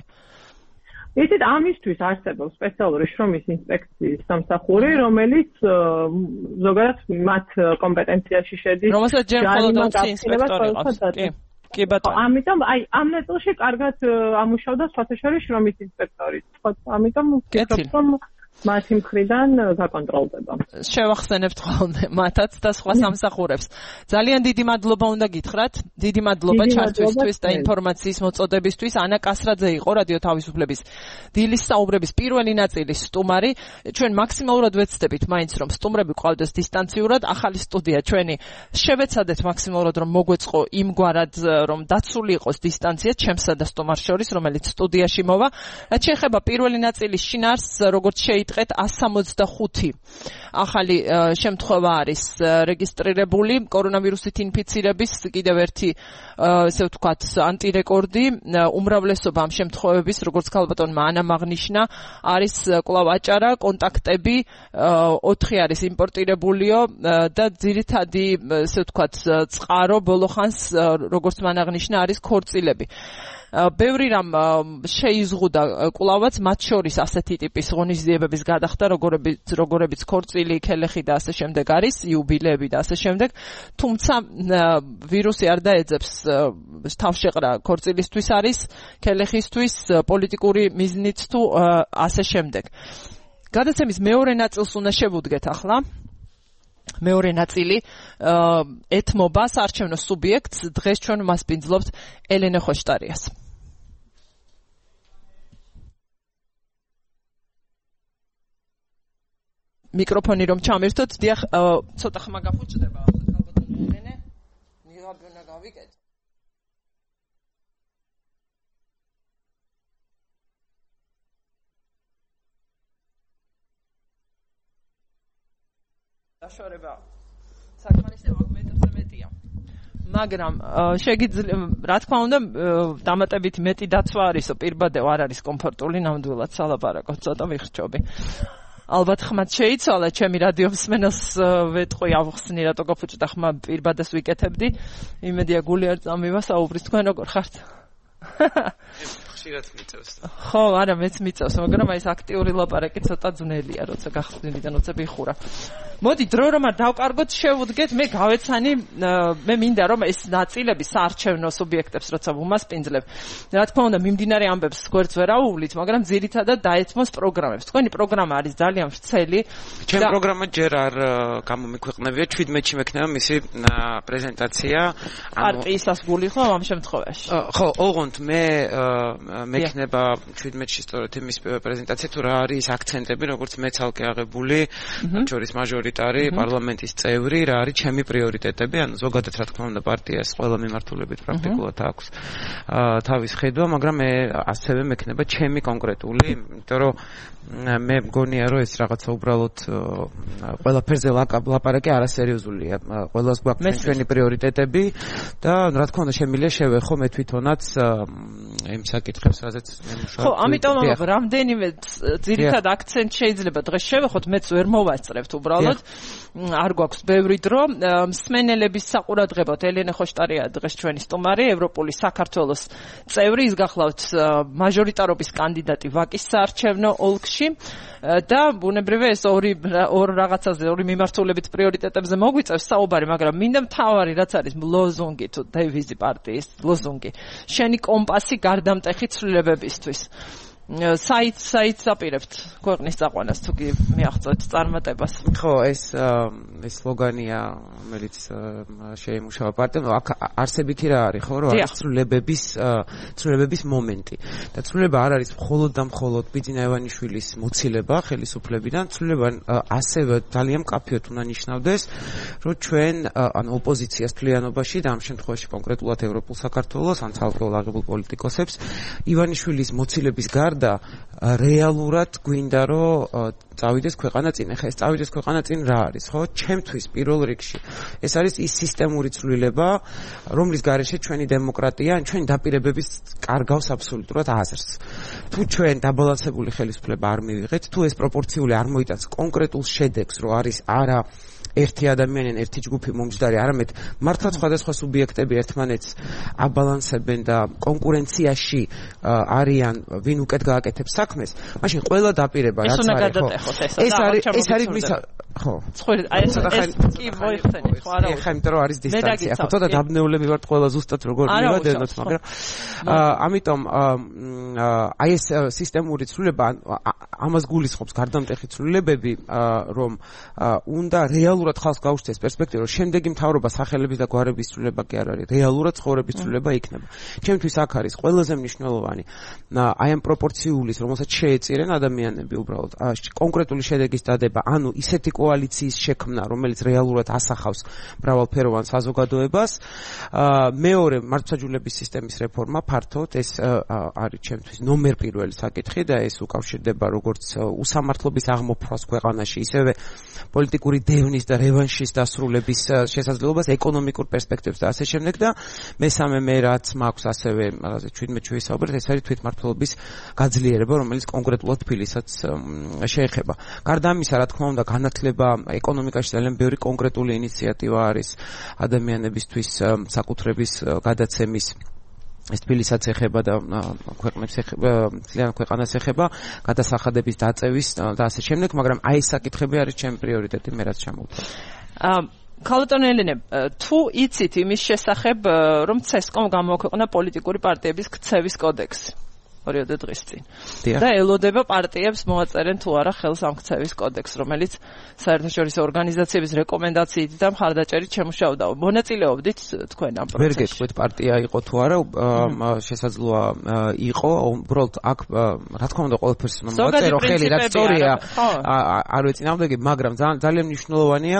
იცით, ამისთვის არსებობს სპეციალური შრომის ინსპექციის სამსახური, რომელიც ზოგადად მათ კომპეტენციაში შედის. რომელსაც ჯერ მხოლოდ ოცი ინსპექტორი ყავს. კი. კი ბატონო. ამიტომ აი ამ ნაწილში კარგად ამუშავდა სხვათა შორის შრომის ინსპექტორი. ამიტომ ვფიქრობ, რომ მათი მხრიდან გაკონტროლდება. შევახსენებთ ხოლმე მათაც და სხვა სამსახურებს. ძალიან დიდი მადლობა უნდა გითხრათ. დიდი მადლობა ჩართვისთვის და ინფორმაციის მოწოდებისთვის. ანა კასრაძე იყო რადიო თავისუფლების დილის საუბრების პირველი ნაწილის სტუმარი. ჩვენ მაქსიმალურად ვეცდებით მაინც რომ სტუმრები ყავდეს დისტანციურად. ახალი სტუდია ჩვენი შევეცადეთ მაქსიმალურად რომ მოგვეწყო იმგვარად რომ დაცული იყოს დისტანცია ჩემსა და სტუმარს შორის, რომელიც სტუდიაში მოვა. რაც შეეხება პირველი ნაწილის შინაარსს, როგორც შეიტყეთ one sixty-five ახალი შემთხვევა არის რეგისტრირებული კორონავირუსით ინფიცირების კიდევ ერთი ესე ვთქვათ ანტირეკორდი. უმრავლესობა ამ შემთხვევების, როგორც ქალბატონმა ანამ აღნიშნა, არის კვლავ აჭარა, კონტაქტები ოთხი არის იმპორტირებულიო და ძირითადი ესე ვთქვათ წყარო ბოლო ხანს, როგორც მან აღნიშნა, არის ქორწილები. ბევრი რამ შეიზღუდა კვლავაც, მათ შორის ასეთი ტიპის ღონისძიებების გადახდა, როგორებიც როგორებიც ქორწილი, ქელეხი და ასე შემდეგ არის, იუბილეები და ასე შემდეგ. თუმცა ვირუსი არ დაეძებს თავშეყრა ქორწილისთვის არის, ქელეხისთვის, პოლიტიკური მიზნით თუ ასე შემდეგ. გადაცემის მეორე ნაწილს უნდა შევუდგეთ ახლა. მეორე ნაწილი ეთმობა საარჩევნო სუბიექტს. დღეს ჩვენ მასპინძლობთ ელენე ხოშტარიას. მიკროფონი რომ ჩამერთოთ, დიახ, ცოტა ხმა გაფუჭდება ახლა ქალბატონი ელენე. მიღაბინა გავიკეთ. დაშორება საკმარისად მეტრზე მეტია. მაგრამ შეგიძლია, რა თქმა უნდა, დამატებით მეტი დაცვა არისო, პირბადე არ არის კომფორტული, ნამდვილად სალაპარაკო, ცოტა ვიხრჩობი. ალბათ ხმად შეიცვალა, ჩემი რადიო მსმენელს ვეტყვი ავხსნი, რატო გაფუჭდა ხმა, პირბადეს ვიკეთებდი. იმედია გული არ წამივა საუბრის, თქვენ როგორ ხართ? ხშირად მიწევს. ხო, არა, მეც მიწევს, მაგრამ აი ეს აქტიური ლაპარაკი ცოტა ძნელია, როცა გახსნილი და როცა ვიხურა. მოდი, დრო რომ არ დავკარგოთ, შევუდგეთ, მე გავეცანი, მე მინდა რომ ეს ნაწილები საარჩევნო სუბიექტებს როცა ვუმასპინძლებ, რა თქმა უნდა, მიმდინარე ამბებს გვერდს ვერ აუვლით, მაგრამ ძირითადად დაეთმოს პროგრამებს. თქვენი პროგრამა არის ძალიან ვრცელი. ჩემი პროგრამა ჯერ არ გამომიქვეყნებია, seventeen-ში მექნება მისი პრეზენტაცია. პარტიის ასგული ხო ამ შემთხვევაში? ხო, ოღონდ მე მექნება seventeen-ში სწორედ იმის პრეზენტაცია, თუ რა არის აქცენტები, როგორც მე ცალკე აღებული, შორის მაჟორიტარი პარლამენტის წევრი, რა არის ჩემი პრიორიტეტები, ანუ ზოგადად რა თქმა უნდა პარტიას ყველა მიმართულებით პრაქტიკულად აქვს თავის ხედვა, მაგრამ მე ასევე მექნება ჩემი კონკრეტული, იმიტომ რომ მე მგონია რომ ეს რაღაცა უბრალოდ ყველაფერზე ლაპარაკი არასერიოზულია. ყველას გვაქვს ჩვენი პრიორიტეტები და რა თქმა უნდა შემიძლია შევეხო მე თვითონაც იმ საკითხებს, რაზეც მე მუშაობ. ხო, ამიტომ რამდენიმე ძირითად აქცენტ შეიძლება დღეს შევეხოთ, მეც ვერ მოვასწრებთ უბრალოდ. არ გვაქვს ბევრი დრო. მსმენელების საყურადღებოდ ელენე ხოშტარია დღეს ჩვენი სტუმარი, ევროპული საქართველოს წევრი, ის გახლავთ მაჟორიტარობის კანდიდატი ვაკის საარჩევნო ოლქში და ბუნებრივია ეს ორი ორ რაღაცაზე, ორი მიმართულებით პრიორიტეტებზე მოგვიწევს საუბარი, მაგრამ მინდა მთავარი რაც არის ლოზუნგი თუ დევიზი პარტიის ლოზუნგი. შენი კომპასი გარდამტეხი ცვლილებებისთვის. საით საით საპირებთ ქვეყნის წაყვანას თუ კი მიაღწევთ წარმატებას? ხო, ეს ეს სლოგანია, რომელიც შეიმუშავა პარტიამ. აქ არსებითი რა არის, ხო, რომ არის ცვლილებების ცვლილებების მომენტი. და ცვლილება არ არის მხოლოდ და მხოლოდ ბიძინა ივანიშვილის მოცილება ხელისუფლებიდან, ცვლილება ასევე ძალიან მკაფიოდ უნდა ნიშნავდეს, რომ ჩვენ ანუ ოპოზიციას მთლიანობაში და ამ შემთხვევაში კონკრეტულად ევროპულ საქართველოს ან ცალკეულ აღებულ პოლიტიკოსებს ივანიშვილის მოცილების გარდა და რეალურად გვინდა რომ წავიდეს ქვეყანა წინ. ეხლა ეს წავიდეს ქვეყანა წინ რა არის, ხო? ჩემთვის პირველ რიგში ეს არის ის სისტემური ცვლილება, რომლის გარეშე ჩვენი დემოკრატია, ჩვენი დაპირებების კარგავს აბსოლუტურად აზრს. თუ ჩვენ დაბალანსებული ხელისუფლება არ მივიღეთ, თუ ეს პროპორციული არ მოიტანს კონკრეტულ შედეგს, რომ არის არა ერთი ადამიანი, ერთი ჯგუფი მომჯდარი, არამედ მართლა სხვადასხვა სუბიექტები ერთმანეთს აბალანსებენ და კონკურენციაში არიან, ვინ უკეთ გააკეთებს საქმეს, მაშინ ყველა დაპირება რაც არის, ხო? ეს არის ეს არის ხო. ცხოველი აი ეს კი მოიხსენე, ხო არა? ეხლა იმიტომ რომ არის დისტანცია, ხო, ცოტა დაბნეულები ვართ ყველა ზუსტად როგორ მივადენოთ, მაგრამ ამიტომ აი ეს სისტემური ცვლილება ამას გულისხმობს გარდამტეხი ცვლილებები, რომ უნდა რეალურად ხალხს გაუჩნდეს პერსპექტივა, რომ შემდეგი მთავრობა სახელების და გვარების ცვლილება კი არ არის, რეალურად ცხოვრების ცვლილება იქნება. ჩემთვის აქ არის ყველაზე მნიშვნელოვანი აი ამ პროპორციულის, რომელსაც შეეწირენ ადამიანები უბრალოდ კონკრეტული შედეგის დადება, ანუ ისეთი კოალიციის შექმნა, რომელიც რეალურად ასახავს მრავალფეროვან საზოგადოებას. მეორე მართლმსაჯულების სისტემის რეფორმა ფართოდ ეს არის ჩემთვის ნომერ პირველი საკითხი და ეს უკავშირდება როგორც უსამართლობის აღმოფხვას ქვეყანაში, ისევე პოლიტიკური დევნის და რევანშის დასრულების შესაძლებლობას, ეკონომიკურ პერსპექტივებს და ასე შემდეგ და მესამე მე რაც მაქვს ასევე რაღაცა ჩვიდმეტ შევისაუბრეთ, ეს არის თვითმმართველობის გაძლიერება, რომელიც კონკრეტულად თბილისსაც შეეხება. გარდა ამისა, რა თქმა უნდა, განათლება ეკონომიკაში ძალიან ბევრი კონკრეტული ინიციატივა არის ადამიანებისთვის საკუთრების გადაცემის ეს თბილისსაც ეხება და ქვეყნებს ეხება, ძალიან ქვეყანას ეხება, გადასახადების დაწევის და ასე შემდეგ, მაგრამ აი ეს საკითხები არის ჩემი პრიორიტეტი, მე რაც ჩამოვთვალე. ქალბატონო ელენე, თუ იცით იმის შესახებ, რომ ცესკომ გამოაქვეყნა პოლიტიკური პარტიების ქცევის კოდექსი ორიოდე დღის წინ. და ელოდება პარტიებს მოაწერენ თუ არა ხელს ამ ქცევის კოდექსს, რომელიც საერთაშორისო ორგანიზაციების რეკომენდაციით და მხარდაჭერით შემუშავდა. მონაწილეობდით თქვენ ამ პროცესში? ვერ გეტყვით პარტია იყო თუ არა, შესაძლოა იყო, უბრალოდ აქ რა თქმა უნდა ყველაფერს მოაწერო ხელი, რაც სწორია. არ ვეწინააღმდეგე, მაგრამ ძალიან მნიშვნელოვანია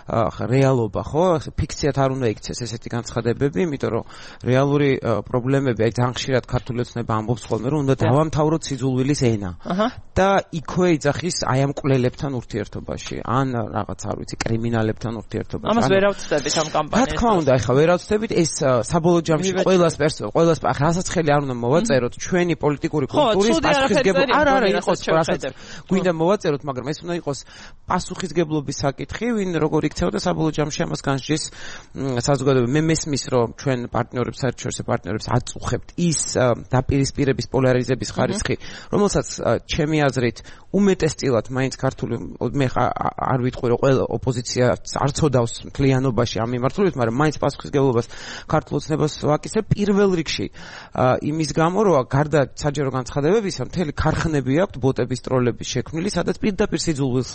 რეალობა, ხო? ფიქციად არ უნდა იქცეს ესეთი განცხადებები, იმიტომ რომ რეალური პრობლემები, აი ძალიან ხშირად ქართული ოცნება ამბობს ხოლმე რომ უნდა დავამთავროთ სიძულვილის ენა და იქვე იძახის აი ამ კვლელებთან ურთიერთობაში ან რაღაც არ ვიცი კრიმინალებთან ურთიერთობაში. ამას ვერ ავწდებით ამ კამპანიას. რა თქმა უნდა, ეხლა ვერ ავწდებით, ეს საბოლოო ჯამში ყველას პერსონალ, ყველას რასაც ხელი არ უნდა მოვაწეროთ ჩვენი პოლიტიკური კულტურის პასუხისგებლობა. არა, არა, იყოს რასაც გვინდა მოვაწეროთ, მაგრამ ეს უნდა იყოს პასუხისგებლობის საკითხი, ვინ როგორ იქცეოდა საბოლოო ჯამში ამას განსჯის საზოგადოება. მე მესმის რომ ჩვენ პარტნიორებს, საერთაშორისო პარტნიორებს აწუხებთ ის დაპირისპირების პოლარიზების ხარისხი, რომელსაც ჩემი აზრით უმეტესწილად მაინც ქართული მე არ ვიტყვი რომ ყველა ოპოზიცია არ ცოდავს მთლიანობაში ამ მიმართულებით, მაგრამ მაინც პასუხისგებლობას ქართულ ოცნებას ვაკისებ პირველ რიგში იმის გამო, რომ გარდა საჯარო განცხადებებისა, მთელი ქარხნები აქვთ ბოტების ტროლების შექმნილი, სადაც პირდაპირ სიძულვილს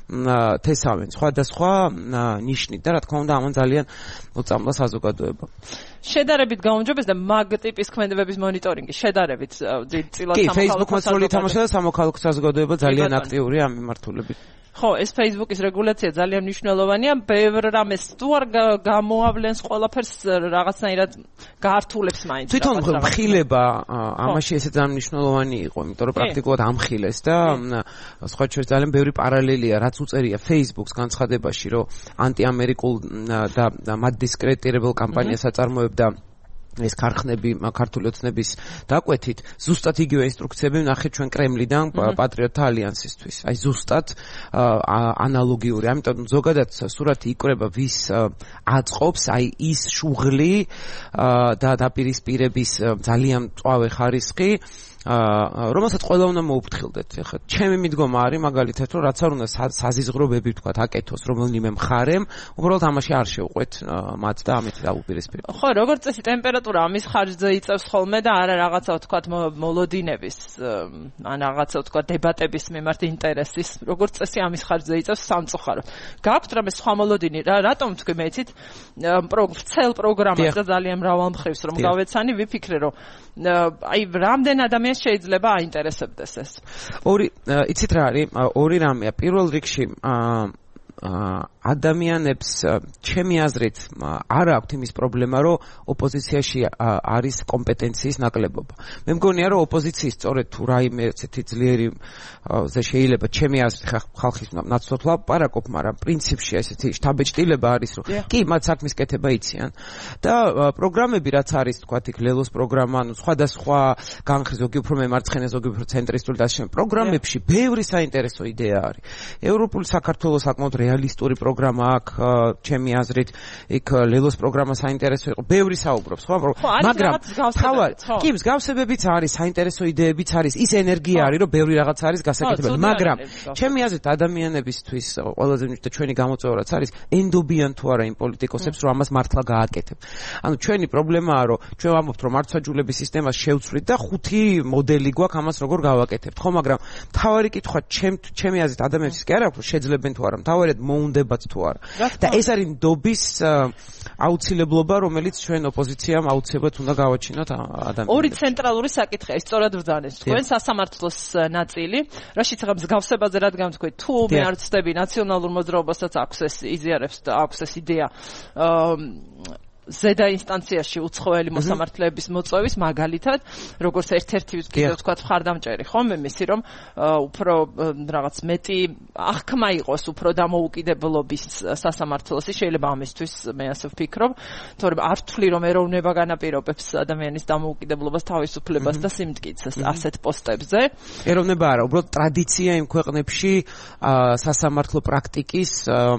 თესავენ სხვადასხვა ნიშნით და რა თქმა უნდა ამან ძალიან მოწამლა საზოგადოება. შედარებით გაუმჯობეს და მაგ ტიპის ქმედებების მონიტორინგი შედარებით წილად სამოქალაქო. კი, Facebook-მა ცოლი თამაშა და სამოქალაქო საზოგადოება ძალიან აქტიურია ამ მიმართულებით. ხო, ეს Facebook-ის რეგულაცია ძალიან მნიშვნელოვანია. ბევრ რამეს თუ არ გამოავლენს ყველაფერს რაღაცნაირად გაართულებს მაინც. თვითონ მხილება ამაში ესე ძალიან მნიშვნელოვანი იყო, იმიტომ რომ პრაქტიკულად ამხილეს და სხვა შორის ძალიან ბევრი პარალელია, რაც უწერია Facebook-ს განცხადებაში, რომ ანტიამერიკულ და მათ დისკრედიტირებელ კამპანიას აწარმოებდა ეს ქარხნები ქართული ოცნების დაკვეთით, ზუსტად იგივე ინსტრუქციები ვნახეთ ჩვენ კრემლიდან პატრიოტთა ალიანსისთვის. აი ზუსტად ანალოგიური. ამიტომ ზოგადად სურათი იკვრება ვის აწყობს აი ის შუღლი და დაპირისპირების ძალიან მწვავე ხარისხი, რომელსაც ყველა უნდა მოუფრთხილდეთ. ეხლა ჩემი მიდგომა არის მაგალითად, რომ რაც არ უნდა საზიზღრობები ვთქვათ აკეთოს რომელნიმე მხარემ, უბრალოდ ამაში არ შევყვეთ მათ და ამით დაუპირისპირდით. ხო, როგორც წესი ტემპერატურა ამის ხარჯზე იწევს ხოლმე და არა რაღაცა ვთქვათ მოლოდინების ან რაღაცა ვთქვათ დებატების მიმართ ინტერესის, როგორც წესი ამის ხარჯზე იწევს სამწუხაროდ. გაქვთ რამე სხვა მოლოდინი, რატომ თქვი მეცით ვრცელ პროგრამას და ძალიან მრავალმხრივს რომ გავეცანი, ვიფიქრე რომ აი რამდენ ადამიანს შეიძლება აინტერესებდეს ეს. ორი იცით რა არის? ორი რამეა. პირველ რიგში ადამიანებს ჩემი აზრით არ აქვთ იმის პრობლემა, რომ ოპოზიციაში არის კომპეტენციის ნაკლებობა. მე მგონია, რომ ოპოზიციის სწორედ თუ რაიმე ესეთი ძლიერი ზე შეიძლება ჩემი აზრით ხალხის ნაცვლად ლაპარაკობ, მაგრამ პრინციპში ესეთი შთაბეჭდილება არის, რომ კი, მათ საქმის კეთება იციან და პროგრამები რაც არის, თქვათ იქ ლელოს პროგრამა, ანუ სხვადასხვა განხი, ზოგი უფრო მემარცხენე, ზოგი უფრო ცენტრისტული და ასე პროგრამებში ბევრი საინტერესო იდეა არის. ევროპული საქართველოს საკმაოდ რეალისტური პროგრამა აქვს, ჩემი აზრით, იქ ლელოს პროგრამა საინტერესო იყო, ბევრი საუბრობს, ხო, მაგრამ თავად კი მსგავსებებიც არის, საინტერესო იდეებიც არის, ის ენერგია არის, რომ ბევრი რაღაც არის გასაკეთებელი, მაგრამ ჩემი აზრით ადამიანებისთვის ყველაზე მნიშვნელოვანი და ჩვენი გამოწვევა რაც არის, ენდობიან თუ არა იმ პოლიტიკოსებს, რომ ამას მართლა გააკეთებ. ანუ ჩვენი პრობლემაა, რომ ჩვენ ვამბობთ, რომ მართლმსაჯულების სისტემას შევცვლით და ხუთი მოდელი გვაქვს ამას როგორ გავაკეთებთ, ხო, მაგრამ მთავარი კითხვა ჩემ ჩემი აზრით ადამიანებს კი არ აქვს, შეძლებენ თუ არა, მთავარად მოუნდებათ თუ არა. და ეს არის ნდობის აუცილებლობა, რომელიც ჩვენ ოპოზიციამ აუცილებლად უნდა გავაჩინოთ ადამიანებს. ორი ცენტრალური საკითხია, სწორად ბრძანეს თქვენ სასამართლოს ნაწილი, რაშიც რაღაც მსგავსებაზე რადგან თქვენ თუ მე არ ვწდები ნაციონალურ მოძრაობასაც აქვს ეს იზიარებს და აქვს ეს იდეა ზედა ინსტანციაში უცხოელი მოსამართლეების მოწვევის მაგალითად, როგორც ერთ-ერთი კიდევ თქვა მხარდამჭერი, ხო, მე მისი რომ უფრო რაღაც მეტი აღქმა იყოს უფრო დამოუკიდებლობის სასამართლოსი, შეიძლება ამისთვის მე ასე ვფიქრობ, თორემ არ ვთვლი რომ ეროვნება განაპირობებს ადამიანის დამოუკიდებლობას, თავისუფლებას და სიმტკიცეს ასეთ პოსტებზე. ეროვნება არა, უბრალოდ ტრადიცია იმ ქვეყნებში სასამართლო პრაქტიკის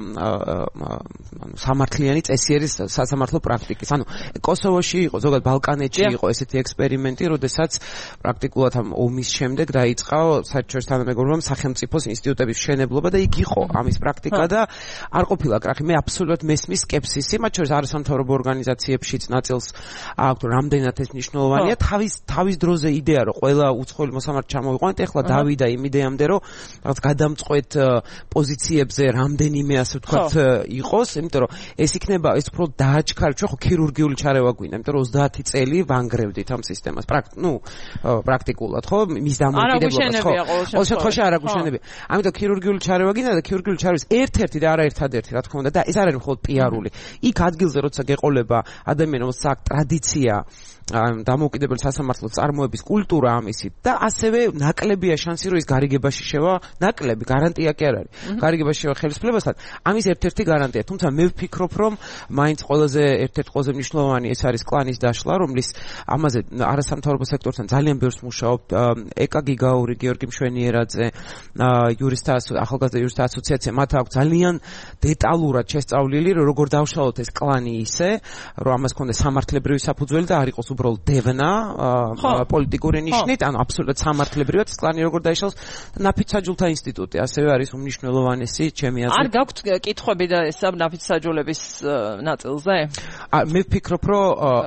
სამართლიანი წესიერი სასამართლო პრაქტიკის. ანუ კოსოვოში იყო, ზოგადად ბალკანეთში იყო ესეთი ექსპერიმენტი, როდესაც პრაქტიკულად ამ ომის შემდეგ დაიწყო საერთაშორისო თანამეგობრობამ სახელმწიფოს ინსტიტუტების მშენებლობა და იქ იყო ამის პრაქტიკა და არ ყოფილა კრახი. მე აბსოლუტურად მესმის სკეპსისი, მათ შორის არასამთავრობო ორგანიზაციებშიც ნაწილს აქვს, რამდენად ეს მნიშვნელოვანია. თავის თავის დროზე იდეა, რომ ყველა უცხოელი მოსამართლე ჩამოვიყვანეთ, ეხლა დავიდა იმ იდეამდე, რომ რაღაც გადამწყვეტ პოზიციებზე რამდენიმე ასე ვთქვათ იყოს, იმიტომ რომ ეს იქნება ეს უფრო დააჩქარებს, ხო ქირურგიული ჩარევა გვინდა, იმიტომ რომ ოცდაათი წელი ვანგრევდით ამ სისტემას. პრაქტ, ნუ პრაქტიკულად, ხო, მის დამოუკიდებლობას, ხო. ყოველ შემთხვევაში არ აგუშენებია. ამიტომ ქირურგიული ჩარევა გინდა და ქირურგიული ჩარევის ერთ-ერთი და არა ერთადერთი, რა თქმა უნდა, და ეს არ არის მხოლოდ პიარული. იქ ადგილზე როცა გეყოლება ადამიანი, რომელსაც აქვს ტრადიცია დამოუკიდებელი სასამართლოს წარმოების კულტურა ამისი და ასევე ნაკლებია შანსი, რომ ის გარიგებაში შევა, ნაკლები, გარანტია კი არ არის. გარიგებაში შევა ხელისუფლებასთან, ამის ერთ-ერთი გარანტია. თუმცა მე ვფიქრობ, რომ მაინც ყველაზე ერთ-ერთი ყველაზე მნიშვნელოვანი ეს არის კლანის დაშლა, რომლის ამაზე არასამთავრობო სექტორთან ძალიან ბევრს მუშაობთ, ეკა გიგაური, გიორგი მშვენიერაძე, იურისტთა ახალგაზრდა იურისტთა ასოციაცია, მათ აქვს ძალიან დეტალურად შესწავლილი, რომ როგორ დავშალოთ ეს კლანი ისე, რომ ამას ქონდეს სამართლებრივი საფუძველი და არ იყოს უბრალოდ დევნა პოლიტიკური ნიშნით, ანუ აბსოლუტურად სამართლებრივად ეს კლანი როგორ დაიშალოს. ნაფიცსაჯულთა ინსტიტუტი ასევე არის უმნიშვნელოვანესი ჩემი აზრით. არ გაქვთ კითხვები და ეს ნაფიცსაჯულების ნაწილზე? მე ვფიქრობ, რომ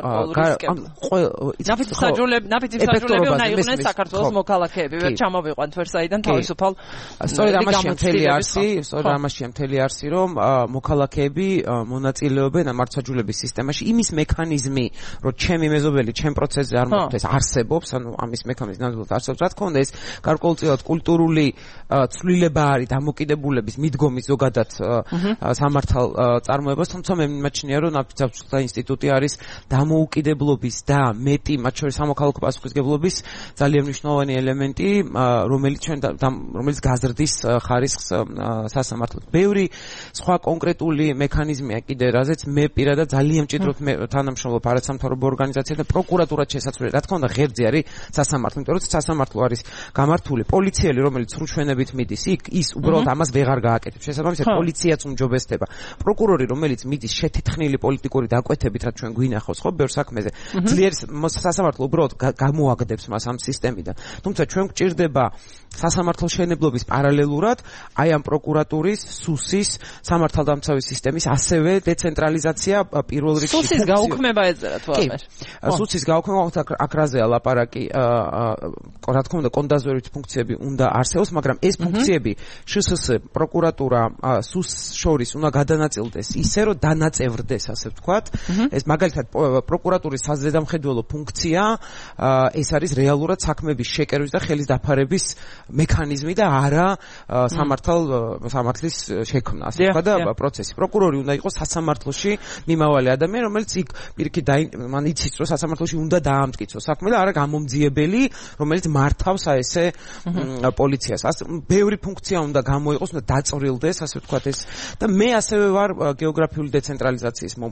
ნაფიცსაჯულები ნაფიცსაჯულები უნდა იყვნენ საქართველოს მოქალაქეები, ვერ ჩამოვიყვანთ ვერ საიდან თავისუფალ. სწორედ ამაშია მთელი არსი, სწორედ ამაშია მთელი არსი, რომ მოქალაქეები მონაწილეობენ მართლმსაჯულების სისტემაში. იმის მექანიზმი, რომ ჩემი მეზობელი ჩემ პროცესზე არ მოხდეს, არსებობს, ანუ ამის მექანიზმი ნამდვილად არსებობს. რა თქმა უნდა, ეს გარკვეულწილად კულტურული ცვლილება არის დამოკიდებულების მიდგომის ზოგადად სამართალ წარმოებას, თუმცა მე მიმაჩნია, რომ ნაფიცსაჯულთა ინსტიტუტი არის დამოუკიდებლობის და მეტი, მათ შორის სამოქალაქო პასუხისმგებლობის ძალიან მნიშვნელოვანი ელემენტი, რომელიც ჩვენ რომელიც გაზრდის ხარისხს სასამართლოს. ბევრი სხვა კონკრეტული მექანიზმია კიდე, რაზეც მე პირადად ძალიან მჭიდროდ თანამშრომლობ არასამთავრობო ორგანიზაციებთან და პროკურატურაც შესაძლოა. რა თქმა უნდა, ღერძი არის სასამართლო, იმიტომ რომ სასამართლო არის გამართული პოლიციელი, რომელიც სრულჩვენებით მიდის იქ, ის უბრალოდ ამას ვეღარ გააკეთებს. შესაბამისად, პოლიციაც უმჯობესდება. პროკურორი, რომელიც მიდის შეთითხნილი პოლიტიკური დაკვეთებით, რაც ჩვენ გვინახავს, ხო, ბევრ საქმეზე, ძლიერ სასამართლო უბრალოდ გამოაგდებს მას ამ სისტემიდან. თუმცა ჩვენ გვჭირდება სასამართლო შენებლობის პარალელურად აი ამ პროკურატურის, სუსის, სამართალდამცავი სისტემის ასევე დეცენტრალიზაცია პირველ რიგში. სუსის გაუქმება ეწერა თუ არა? სუსის გაუქმება აქ რაზეა ლაპარაკი, რა თქმა უნდა, კონდაზვერით ფუნქციები უნდა არსებობს, მაგრამ ეს ფუნქციები შსს პროკურატურა სუს შორის უნდა გადანაწილდეს ისე, რომ დანაწევრდეს, ასე ვთქვათ. ეს მაგალითად პროკურატურის საზედამხედველო ფუნქცია, ეს არის რეალურად საქმეების შეკერვის და ხელის დაფარების მექანიზმი და არა სამართალ სამართლის შექმნა, ასე ვთქვათ და პროცესი. პროკურორი უნდა იყოს სასამართლოში მიმავალი ადამიანი, რომელიც იქ პირიქით მან იცის, რომ სასამართლოში უნდა დაამტკიცოს საქმე და არა გამომძიებელი, რომელიც მართავს აი ესე პოლიციას. ასე ბევრი ფუნქცია უნდა გამოიყოს, უნდა დაწვრილდეს, ასე ვთქვათ ეს და მე ასევე ვარ გეოგრაფიული დეცენტრალიზაციის მომხრე, სადაც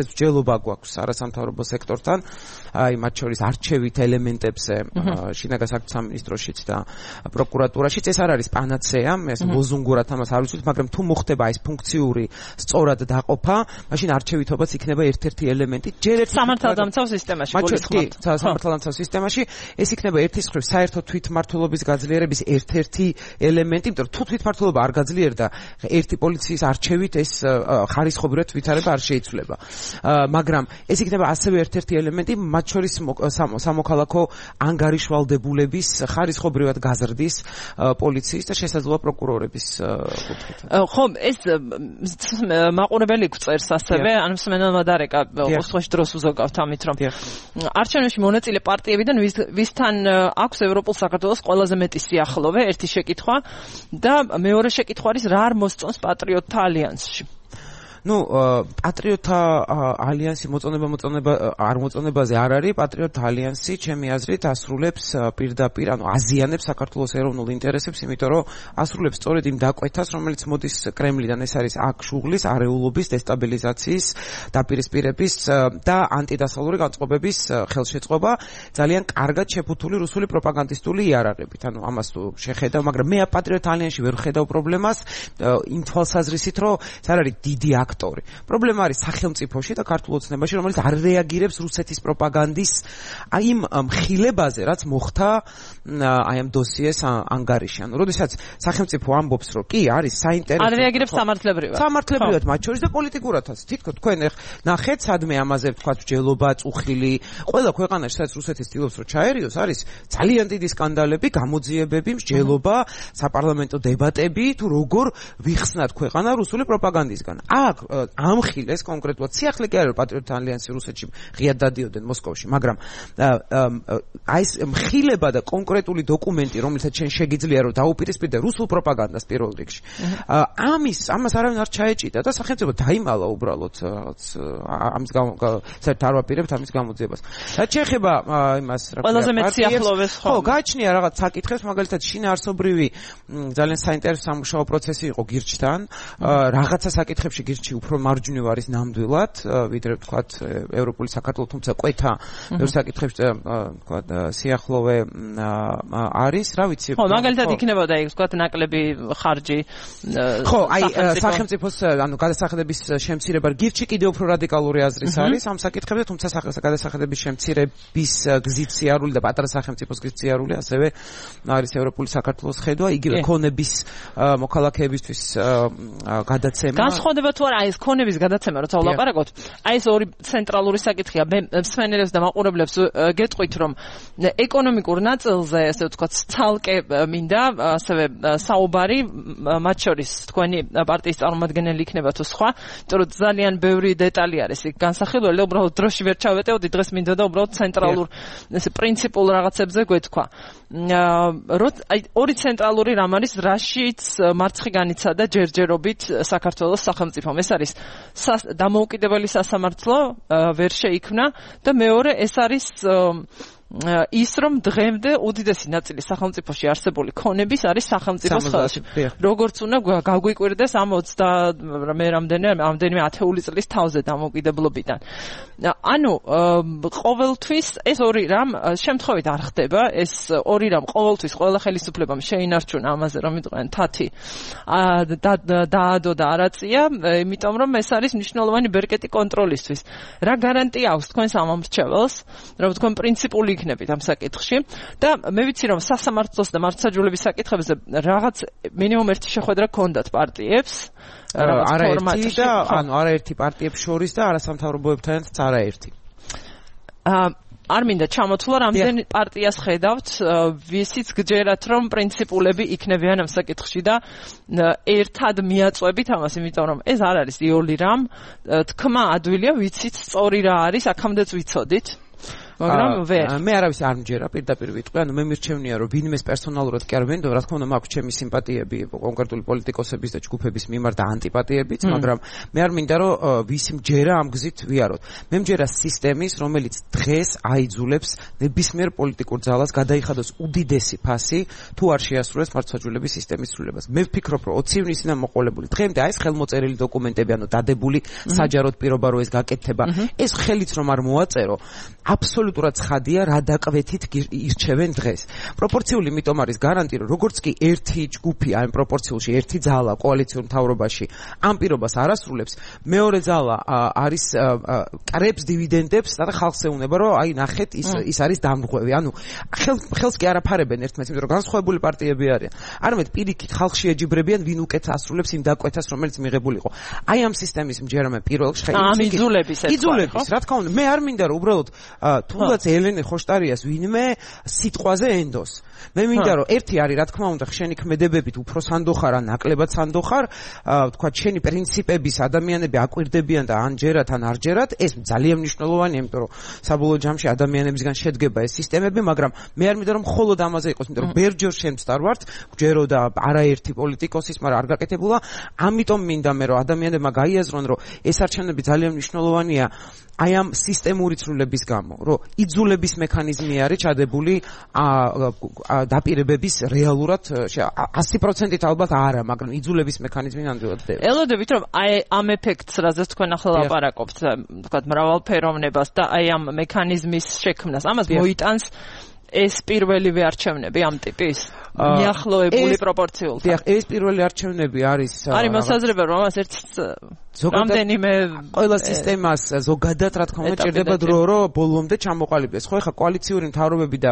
მსჯელობა გვაქვს არასამთავრობო სექტორთან, აი მათ შორის არჩევით ელემენტებზე შინაგან საქმეთა სამინისტროშიც და პროკურატურაშიც. ეს არ არის პანაცეა, ეს ლოზუნგურად ამას არ ვიცით, მაგრამ თუ მოხდება ეს ფუნქციური სწორად დაყოფა, მაშინ არჩევითობაც იქნება ერთ-ერთი ელემენტი. ჯერ ერთ სამართალდამცავ სისტემაში, გულისხმობთ. სამართალდამცავ სისტემაში ეს იქნება ერთის მხრივ საერთო თვითმმართველობის გაძლიერების ერთ-ერთი ელემენტი, იმიტომ რომ თუ თვითმმართველობა არ გაძლიერდა, ერთი პოლიციის არჩევით ეს ხარისხობრივად ვითარება არ შეიცვლება. მაგრამ ეს იქნება ასევე ერთ-ერთი ელემენტი, მათ შორის სამოქალაქო ანგარიშვალდებულების ხარისხობრივად გაზრდის პოლიციის და შესაძლოა პროკურორების კუთხით. ხო, ეს მაყურებელი გვწერს ასევე, ანუ მსმენელმა დარეკა უცხოეთში დროს უზოგავთ ამით, რომ არჩევნებში მონაწილე პარტიებიდან ვისთან აქვს ევროპულ საქართველოს ყველაზე მეტი სიახლოვე, ერთი შეკითხვა და მეორე შეკითხვა არის რა არ მოსწონს პატრიოტთა ალიანსში. ну პატრიოტთა ალიანსი მოწონება მოწონება არ მოწონებაზე არ არის. პატრიოტთა ალიანსი ჩემი აზრით ასრულებს პირდაპირ, ანუ აზიანებს საქართველოს ეროვნულ ინტერესებს, იმიტომ რომ ასრულებს სწორედ იმ დაკვეთას, რომელიც მოდის კრემლიდან. ეს არის აქ შუღლის, არეულობის, დესტაბილიზაციის, დაპირისპირების და ანტიდასავლური განწყობების ხელშეწყობა ძალიან კარგად შეფუთული რუსული პროპაგანდისტული იარაღებით. ანუ ამას თუ შეხედავ, მაგრამ მე პატრიოტთა ალიანსში ვერ ხედავ პრობლემას იმ თვალსაზრისით, რომ ეს არ არის დიდი აქტორი. პრობლემა არის სახელმწიფოში და ქართულ ოცნებაში, რომელიც არ რეაგირებს რუსეთის პროპაგანდის აი იმ მხილებაზე, რაც მოხდა აი ამ დოსიეს ანგარიში. ანუ როდესაც სახელმწიფო ამბობს, რომ კი არის საინტერესო, არ რეაგირებს სამართლებრივად. სამართლებრივად მათ შორის და პოლიტიკურადაც. თითქოს თქვენ ნახეთ, სადმე ამაზე ვთქვათ მსჯელობა, წუხილი, ყველა ქვეყანაში, სადაც რუსეთი ცდილობს, რომ ჩაერიოს, არის ძალიან დიდი სკანდალები, გამოძიებები, მსჯელობა, საპარლამენტო დებატები, თუ როგორ ვიხსნათ ქვეყანა რუსული პროპაგანდისგან. აქ ამხილეს კონკრეტულად სიახლე კი არის პატრიოტთა ალიანსი რუსეთში ღიად დადიოდნენ მოსკოვში, მაგრამ აი ეს მხილება და კონკრეტული დოკუმენტი, რომელსაც შენ შეგიძლია რომ დაუპირისპირდე რუსულ პროპაგანდას პირველ რიგში. ამის ამას არავინ არ ჩაეჭიდა და სახელმწიფო დაიმალა უბრალოდ რაღაც ამის საერთოდ არ ვაპირებთ ამის გამოძიებას. რაც შეეხება იმას რა ყველაზე მეტ სიახლოვეს ხო, გააჩნია რაღაც საკითხებს, მაგალითად შინაარსობრივი ძალიან საინტერესო სამუშაო პროცესი იყო გირჩთან, რაღაცა საკითხებში გირჩი უფრო მარჯვნივ არის ნამდვილად, ვიდრე ვთქვათ ევროპული საქართველო, თუმცა კვეთა ბევრ საკითხებში ვთქვათ სიახლოვე არის, რა ვიცი. ხო, მაგალითად იქნებოდა იქ ვთქვათ ნაკლები ხარჯი. ხო, აი სახელმწიფოს ანუ გადასახადების შემცირება გირჩი კიდევ უფრო რადიკალური აზრის არის ამ საკითხებზე, თუმცა გადასახადების შემცირების გზით სიარული და პატარა სახელმწიფოს გზით სიარული ასევე არის ევროპული საქართველოს ხედვა, იგივე ქონების მოქალაქეებისთვის გადაცემა. განსხვავდება თუ არა აი ეს ქონების გადაცემა, როცა ვლაპარაკობთ, აი ეს ორი ცენტრალური საკითხია. მე მსმენელებს და მაყურებლებს გეტყვით, რომ ეკონომიკურ ნაწილზე, ასე ვთქვათ, ცალკე მინდა ასევე საუბარი, მათ შორის თქვენი პარტიის წარმომადგენელი იქნება თუ სხვა, იმიტომ რომ ძალიან ბევრი დეტალი არის იქ განსახილველი, უბრალოდ დროში ვერ ჩავეტევდი, დღეს მინდა და უბრალოდ ცენტრალურ ესე პრინციპულ რაღაცებზე გვეთქვა. აი ორი ცენტრალური რამ არის, რაშიც მარცხი განიცადა ჯერჯერობით საქართველოს სახელმწიფომ. ეს არის დამოუკიდებელი სასამართლო ვერ შეიქმნა და მეორე ეს არის ის რომ დღემდე უდიდესი ნაწილი სახელმწიფოში არსებული ქონების არის სახელმწიფოს ხელში. როგორც უნდა გაგვიკვირდეს ამ ოცდა მე რამდენიმე ამდენიმე ათეული წლის თავზე დამოუკიდებლობიდან. ანუ ყოველთვის ეს ორი რამ შემთხვევით არ ხდება, ეს ორი რამ ყოველთვის ყველა ხელისუფლებამ შეინარჩუნა ამაზე რომ იყვნენ თათი დაადო და არაწია, იმიტომ რომ ეს არის მნიშვნელოვანი ბერკეტი კონტროლისთვის. რა გარანტია აქვს თქვენს ამომრჩეველს, რომ თქვენ პრინციპული იქნებით ამ საკითხში და მე ვიცი რომ სასამართლოს და მართლმსაჯულების საკითხებზე რაღაც მინიმუმ ერთი შეხვედრა გქონდათ პარტიებს არაერთი და ანუ არაერთი პარტიებს შორის და არასამთავრობოებთანაც არაერთი. არ მინდა ჩამოთვლა რამდენი პარტიას ხედავთ, ვისიც გჯერათ რომ პრინციპულები იქნებიან ამ საკითხში და ერთად მიაწვევით ამას, იმიტომ რომ ეს არ არის იული რამ, თქმა ადვილია, ვიცით სწორი რა არის, აქამდეც ვიცოდით. მაგრამ ვერ მე არავის არ მჯერა პირდაპირ ვიტყვი, ანუ მე მირჩევნია რომ ვინმეს პერსონალურად კი არ ვენდო, რა თქმა უნდა მაქვს ჩემი სიმპათიები კონკრეტული პოლიტიკოსების და ჯგუფების მიმართ და ანტიპათიებიც, მაგრამ მე არ მინდა რომ ვის მჯერა ამ გზით ვიაროთ. მე მჯერა სისტემის, რომელიც დღეს აიძულებს ნებისმიერ პოლიტიკურ ძალას გადაიხადოს უდიდესი ფასი, თუ არ შეასრულებს მართლმსაჯულების სისტემის ცვლილებას. მე ვფიქრობ, რომ ოცი ივნისიდან მოყოლებული დღემდე აი ეს ხელმოწერილი დოკუმენტები, ანუ დადებული საჯაროდ პირობა რომ ეს გაკეთდება, ეს ხელით რომ არ მოაწერო, აბსოლუტურად ცხადია რა დაკვეთით ირჩევენ დღეს. პროპორციული იმიტომ არის გარანტი, რომ როგორც კი ერთი ჯგუფი აი პროპორციულში ერთი ძალა კოალიციურ მთავრობაში ამ პირობას არ ასრულებს, მეორე ძალა არის კრებს დივიდენდებს და ხალხს ეუბნება, რომ აი ნახეთ ის ის არის დამრღვევი. ანუ ხელს კი არაფარებენ ერთმანეთს, იმიტომ რომ განსხვავებული პარტიები არიან. არამედ პირიქით ხალხში ეჯიბრებიან, ვინ უკეთ ასრულებს იმ დაკვეთას, რომელიც მიღებული იყო. აი ამ სისტემის მჯერა მე პირველ რიგში ამ იძულების ეს იძულების, რა თქმა უნდა, მე არ მინდა რომ უბრალოდ თუნდაც ელენე ხოშტარიას ვინმე სიტყვაზე ენდოს. მე მინდა რომ ერთი არის რა თქმა უნდა შენი ქმედებებით უფრო სანდოხარ ან ნაკლებად სანდოხარ, თქვა შენი პრინციპების ადამიანები აკვირდებიან და ან ჯერათ ან არ ჯერათ, ეს ძალიან მნიშვნელოვანია, იმიტომ რომ საბოლოო ჯამში ადამიანებისგან შედგება ეს სისტემები, მაგრამ მე არ მინდა რომ მხოლოდ ამაზე იყოს, იმიტომ რომ ბერჯერ შემწდარ ვართ, გჯეროდა არაერთი პოლიტიკოსის, მაგრამ არ გაკეთებულა, ამიტომ მინდა მე რომ ადამიანებმა გაიაზრონ, რომ ეს არჩევნები ძალიან მნიშვნელოვანია აი ამ სისტემური ცვლილების გამო, რომ იძულების მექანიზმი არის ჩადებული დაპირებების რეალურად ასი პროცენტით ალბათ არა, მაგრამ იძულების მექანიზმი ნამდვილად დევს. ელოდებით რომ აი ამ ეფექტს, რაზეც თქვენ ახლა ლაპარაკობთ, თქვათ მრავალფეროვნებას და აი ამ მექანიზმის შექმნას, ამას მოიტანს ეს პირველივე არჩევნები ამ ტიპის მიახლოებული პროპორციულად. დიახ, ეს პირველი არჩევნები არის არის მოსაზრება, რომ ამას ერთ რამდენიმე ყველა სისტემას ზოგადად რა თქმა უნდა ჭირდება დრო, რომ ბოლომდე ჩამოყალიბდეს. ხო, ეხლა კოალიციური მთავრობები და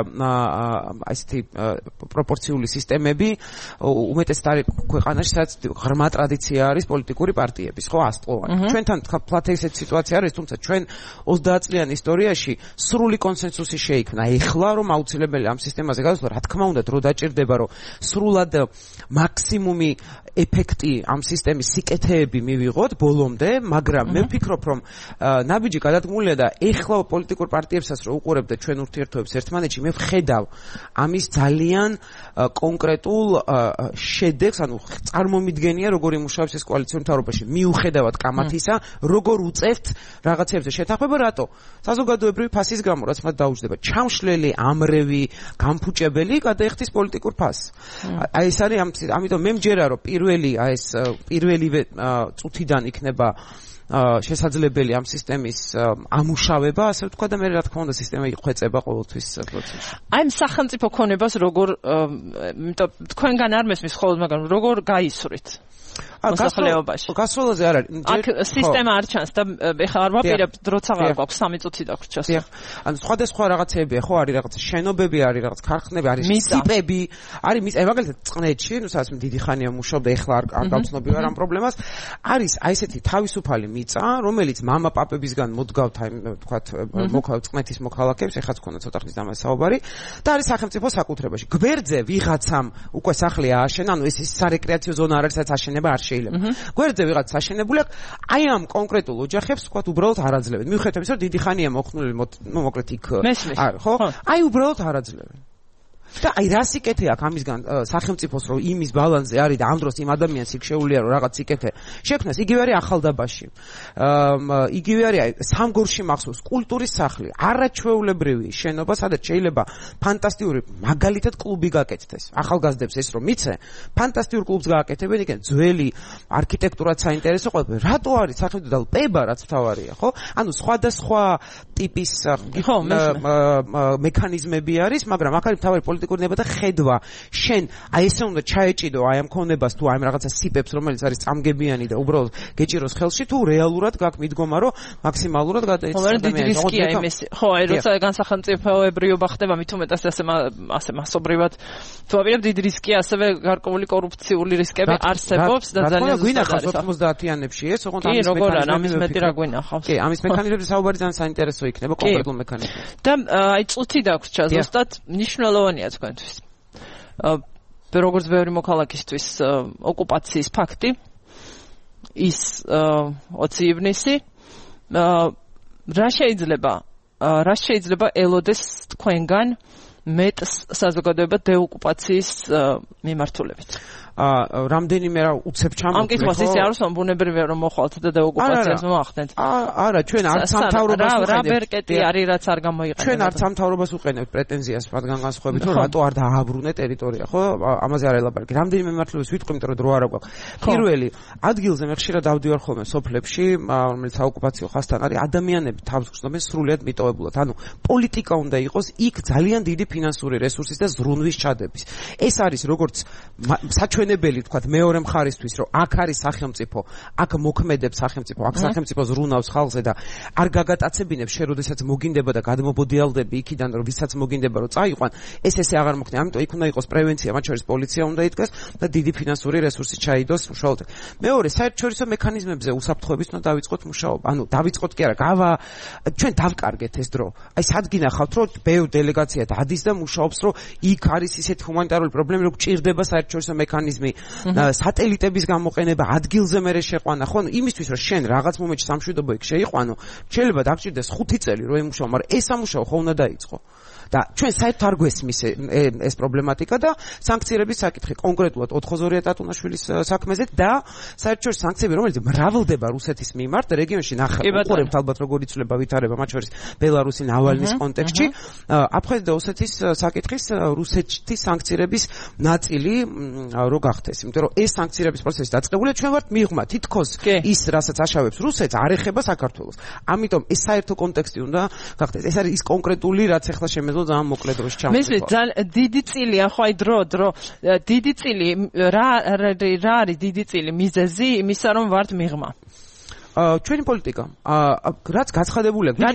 ასეთი პროპორციული სისტემები უმეტეს ქვეყანაში, სადაც ღრმა ტრადიცია არის პოლიტიკური პარტიების, ხო, ასწლოვანი. ჩვენთან თქვათ ესეთი სიტუაცია არის, თუმცა ჩვენ ოცდაათ წლიან ისტორიაში სრული კონსენსუსი შეიქმნა. ეხლა რომ აუცილებელი ამ სისტემაზე გადასვლა, რა თქმა უნდა დრო დაჭირდება, რომ სრულად მაქსიმუმი ეფექტი ამ სისტემის სიკეთეები მივიღოთ ბოლომდე, მაგრამ მე ვფიქრობ, რომ ნაბიჯი გადადგმულია და ეხლა პოლიტიკურ პარტიებსაც რო უყურებ და ჩვენ ურთიერთობებს ერთმანეთში, მე ვხედავ ამის ძალიან კონკრეტულ შედეგს, ანუ წარმომიდგენია როგორ იმუშავებს ეს კოალიციური მთავრობაში, მიუხედავად კამათისა, როგორ უწევთ რაღაცებზე შეთანხმება, რატო? საზოგადოებრივი ფასის გამო, რაც მათ დაუჯდება, ჩამშლელი, ამრევი, გამფუჭებელი გადაიხდის პოლიტიკურ ფასს. აი ეს არის ამიტომ მე მჯერა რომ პირველი აი ეს პირველივე წუთიდან იქნება შესაძლებელი ამ სისტემის ამუშავება, ასე ვთქვა და მე რა თქმა უნდა სისტემა იხვეწება ყოველთვის პროცესში. აი ამ სახელმწიფო ქონებას როგორ იმიტომ თქვენგან არ მესმის ხოლმე, მაგრამ როგორ გაისვრით? მოსახლეობაში. გასვლაზე არ არის. აქ სისტემა არ ჩანს და ეხლა არ ვაპირებ დროც აღარ გვაქვს სამი წუთი დაგვრჩას. ანუ სხვადასხვა რაღაცებია, ხო, არის რაღაც შენობები, არის რაღაც ქარხნები, არის ტიპები, არის მიწა, მაგალითად წყნეთში, ნუ სადაც დიდი ხანია მუშაობდა, ეხლა არ არ გავცნობი ვარ ამ პრობლემას. არის აი ესეთი თავისუფალი მიწა, რომელიც мама პაპებისგან მოდგავთ, აი თქვათ, მოქავ წყნეთის მოქალაქეებს, ეხლაც ქონდა ცოტა ხნის დამას საუბარი და არის სახელმწიფო საკუთრებაში. გვერდზე ვიღაცამ უკვე სახლი ააშენა, ანუ ეს ის სარეკრეაციო ზონა არის, სადაც აშენება არ შეიძლება. გვერდზე ვიღაც აშენებული აქვს, აი ამ კონკრეტულ ოჯახებს თქვათ უბრალოდ არ აძლევენ. მიუხედავად იმისა, რომ დიდი ხანია მოხსნული, ნუ მოკლედ იქ არის, ხო? აი უბრალოდ არ აძლევენ. და აი რა სიკეთე აქვს ამისგან სახელმწიფოს, რომ იმის ბალანსზე არის და ამ დროს იმ ადამიანს იქ შეუძლია რომ რაღაც სიკეთე შექმნას, იგივე არის ახალდაბაში. იგივე არის აი სამგორში მახსოვს კულტურის სახლი, არაჩვეულებრივი შენობა, სადაც შეიძლება ფანტასტიკური მაგალითად კლუბი გაკეთდეს. ახალგაზრდებს ეს რომ მიცე, ფანტასტიურ კლუბს გააკეთებენ, იქენ ძველი არქიტექტურაც საინტერესო ყველაფერი. რატო არის სახელმწიფო და პება რაც მთავარია, ხო? ანუ სხვადასხვა ტიპის მექანიზმები არის, მაგრამ აქ არის მთავარი პოლიტიკური ნება და ხედვა. შენ აი ესე უნდა ჩაეჭიდო აი ამ ქონებას თუ აი რაღაცა სიპებს, რომელიც არის წამგებიანი და უბრალოდ გეჭიროს ხელში, თუ რეალურად გაქვს მიდგომა, რომ მაქსიმალურად გადაეცეს ადამიანს. ხო, აი როცა განსახელმწიფოებრიობა ხდება, მით უმეტეს ასე ასე მასობრივად თუ აპირებ დიდი რისკი, ასევე გარკვეული კორუფციული რისკები არსებობს და ძალიან გვინახავს ოცდაათიანებში ეს, ოღონდ ამის მექანიზმი ამის მეტი რა გვინახავს. კი, ამის მექანიზმები საუბარი ძალიან საინტერესო იქნება კონკრეტულ მექანიზმებზე. და აი წუთი დაგვრჩა ზუსტად მნიშვნელოვანია თქვენთვის. როგორც ბევრი მოქალაქისთვის ოკუპაციის ფაქტი, ის ოცი ივნისი, რა შეიძლება რა შეიძლება ელოდეს თქვენგან მეტ საზოგადოება დეოკუპაციის მიმართულებით? აა რამდენიმე რა უცებ ჩამოთვლე. ამ კითხვას ისე არ ვსვამ ბუნებრივია რომ მოხვალთ და დეოკუპაციას მოახდენთ. არა, ჩვენ არც სამთავრობას უყენებთ. რა ბერკეტი არის რაც არ გამოიყენება. ჩვენ არც სამთავრობას უყენებთ პრეტენზიას მათგან განსხვავებით, რომ რატო არ დააბრუნე ტერიტორია, ხო? ამაზე არ ელაპარაკი. რამდენიმე მიმართულებას ვიტყვი, იმიტომ რომ დრო არა გვაქვს. პირველი, ადგილზე მე ხშირად დავდივარ ხოლმე სოფლებში, რომელიც საოკუპაციო ხასთან არის, ადამიანები თავს გრძნობენ სრულიად მიტოვებულად. ანუ პოლიტიკა უნდა იყოს იქ ძალიან დიდი ფინანსური რესურსის და ზრუნვის ჩადების. ეს არის როგორც საჩვენებელი თქვათ მეორე მხარისთვის, რომ აქ არის სახელმწიფო, აქ მოქმედებს სახელმწიფო, აქ სახელმწიფო ზრუნავს ხალხზე და არ გაგატაცებინებს შენ, როდესაც მოგინდება და გადმობოდიალდები იქიდან, რომ ვისაც მოგინდება რომ წაიყვან, ეს ესე აღარ მოხდება. ამიტომ იქ უნდა იყოს პრევენცია, მათ შორის პოლიცია უნდა იდგას და დიდი ფინანსური რესურსი ჩაიდოს მუშაობთ. მეორე, საერთაშორისო მექანიზმებზე უსაფრთხოების უნდა დავიწყოთ მუშაობა. ანუ დავიწყოთ კი არა, გავა ჩვენ დავკარგეთ ეს დრო. აი სად გინახავთ, რომ ბევრი დელეგაცია დადის და მუშაობს, რომ იქ არის ისეთ ჰუმანიტარული პრობლემები, რომ გჭირდება საერთაშორისო მექანიზმი, სატელიტების გამოყენება, ადგილზე მერე შეყვანა, ხო? იმისთვის რომ შენ რაღაც მომენტში სამშვიდობო იქ შეიყვანო, შეიძლება დაგჭირდეს ხუთი წელი რომ ემუშაო, მაგრამ ეს სამუშაო ხო უნდა დაიწყო. და ჩვენ საერთოდ არ გვესმის ეს პრობლემატიკა და სანქციების საკითხი კონკრეტულად ოთხმოცდაორი ტატუნაშვილის საქმეზე და საერთაშორისო სანქციები, რომელიც მრავლდება რუსეთის მიმართ რეგიონში, ნახავთ, უყურებთ ალბათ როგორ იცვლება ვითარება, მათ შორის ბელარუსი ნავალნის კონტექსტში, აფხაზეთის და ოსეთის საკითხის რუსეთის სანქციების ნაწილი რო გახდეს, იმიტომ რომ ეს სანქციების პროცესი დაწყებულია, ჩვენ ვართ მიღმა, თითქოს ის, რასაც აშავებს რუსეთს, არ ეხება საქართველოს. ამიტომ ეს საერთო კონტექსტი უნდა გახდეს. ეს არის ის კონკრეტული, რაც ახლა შემეძლო ძალიან მოკლე დროში ჩამოყვა. მესმის დიდი წილია, ხო აი დრო დრო დიდი წილი რა რა არის დიდი წილი მიზეზი იმისა რომ ვართ მიღმა? ჩვენი პოლიტიკა რაც გაცხადებული აქვს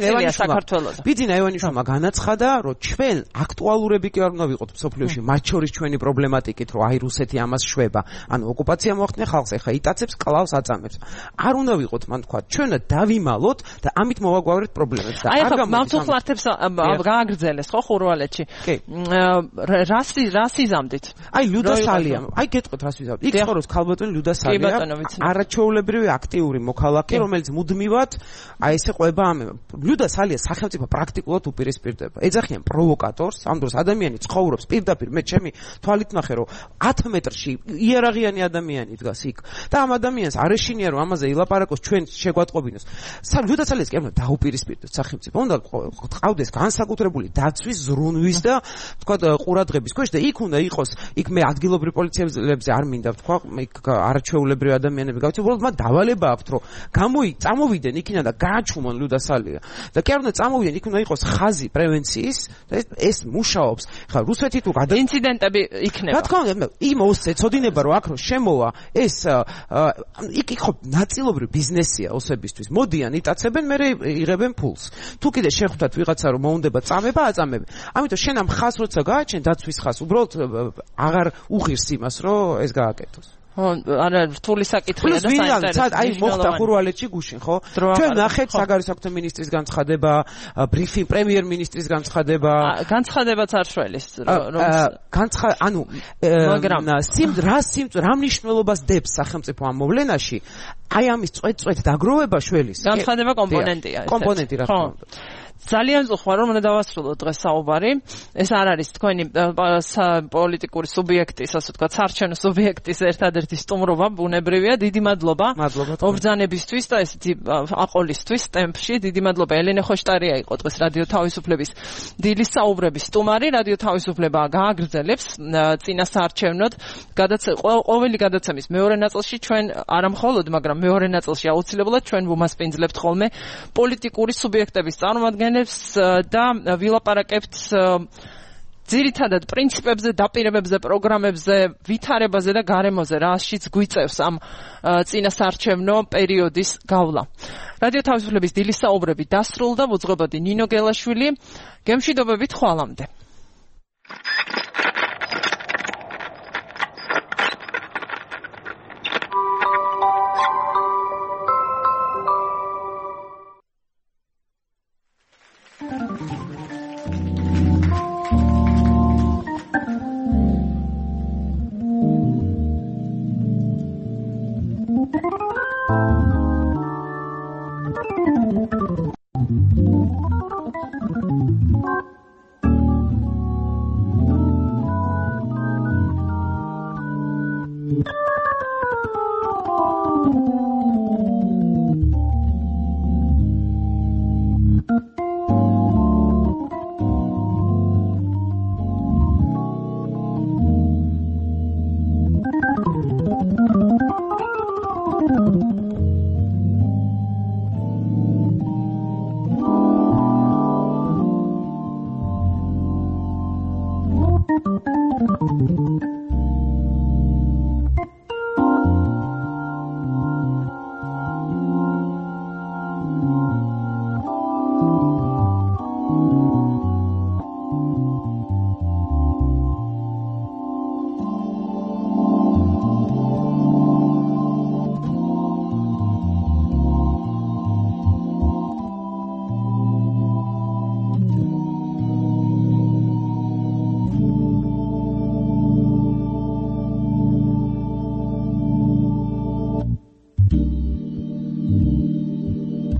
ბიძინა ევანიშვილმა განაცხადა რომ ჩვენ აქტუალურები კი არ უნდა ვიყოთ სოფლიოში მათ შორის ჩვენი პრობლემატიკით რომ აი რუსეთი ამას შვება ანუ ოკუპაცია მოახდინა ხალხს ეხა იტაცებს კლავს აწამებს არ უნდა ვიყოთ მან თქვა ჩვენ დავიმალოთ და ამით მოვაგვარეთ პრობლემებს და არ გამოდის აი მავთუხლართებს გააგრძელეს ხო ხურვალეთში რასი რასი ზამდით აი ლუდასალია აი გეტყვით რას ვიზავთ იქ ცხოვრობს ქალბატონი ლუდასალია არაჩვეულებრივი აქტიური მოქალაქე რომელიც მუდმივად აი ესე ყვება ამ ლუდასალია სახელმწიფო პრაქტიკულად უპირისპირდება. ეძახიან პროვოკატორს, ამ დროს ადამიანი ცხოვრობს პირდაპირ მე ჩემი თვალით ნახე რომ ათი მეტრში იარაღიანი ადამიანი დგას იქ და ამ ადამიანს არ ეშინია რომ ამაზე ილაპარაკოს ჩვენ შეგვატყობინოს. ლუდასალიას კი არ უნდა დაუპირისპირდეს სახელმწიფო, უნდა ყავდეს განსაკუთრებული დაცვის, ზრუნვის და თქვა ყურადღების ქვეშ და იქ უნდა იყოს იქ მე ადგილობრივ პოლიციელებზე არ მინდა თქვა იქ არაჩვეულებრივი ადამიანები გავიცი, უბრალოდ მათ დავალება აქვთ რომ გამოი წამოვიდნენ იქიდან და გააჩუმონ ლუდასალია და კი არ უნდა წამოვიდნენ იქ უნდა იყოს ხაზი პრევენციის და ეს მუშაობს ხა რუსეთი თუ გადა ინციდენტები იქნება რა თქმა უნდა იმ ოსზე წოდინება რომ აქ რომ შემოვა ეს იქ იქ ხო ნაწილობრივ ბიზნესია ოსებისთვის მოდიან იტაცებენ მე იღებენ ფულს თუ კიდე შეხვდათ ვიღაცა რომ მოუნდება წამება აწამებენ ამიტომ შენ ამ ხაზს როცა გააჩენ დაცვის ხაზს უბრალოდ აღარ უღირს იმას რომ ეს გააკეთოს არა რთული საკითხია და საინტერესო. აი მოხდა ხურვალეთში გუშინ, ხო? ჩვენ ნახეთ საგარეო საქმეთა მინისტრის განცხადება, ბრიფინგ პრემიერ-მინისტრის განცხადება. განცხადებაც არ შველის რომ განცხა ანუ სიმ რა სიმ რა მნიშვნელობას დებს სახელმწიფო ამ მოვლენაში? აი ამის წვეთ-წვეთ დაგროვება შველის. განცხადება კომპონენტია ეს. კომპონენტი რა თქმა უნდა. ძალიან ზოხარ რომ უნდა დავასრულოთ დღეს საუბარი. ეს არ არის თქვენი პოლიტიკური სუბიექტის, ასე ვთქვათ, საარჩევნო სუბიექტის ერთადერთი სტუმრობა, ბუნებრივია. დიდი მადლობა. ობრძანებისთვის და ესეთი აყოლისთვის ტემპში. დიდი მადლობა. ელენე ხოშტარია იყო დღეს რადიო თავისუფლების დილის საუბრების სტუმარი. რადიო თავისუფლება გააგრძელებს წინა საარჩევნოდ. ყოველი გადაცემის მეორე ნაწილში ჩვენ არა მხოლოდ, მაგრამ მეორე ნაწილში აუცილებლად ჩვენ ვუმასპინძლებთ ხოლმე პოლიტიკური სუბიექტების წარმომადგენლებს და ვილაპარაკებთ ძირითადად პრინციპებზე, დაპირებებზე, პროგრამებზე, ვითარებაზე და გარემოზე, რაშიც გვიწევს ამ წინა საარჩევნო პერიოდის გავლა. რადიო თავისუფლების დილის საუბრები დასრულდა, ვუძღვებოდი ნინო გელაშვილი. გემშვიდობებით ხვალამდე.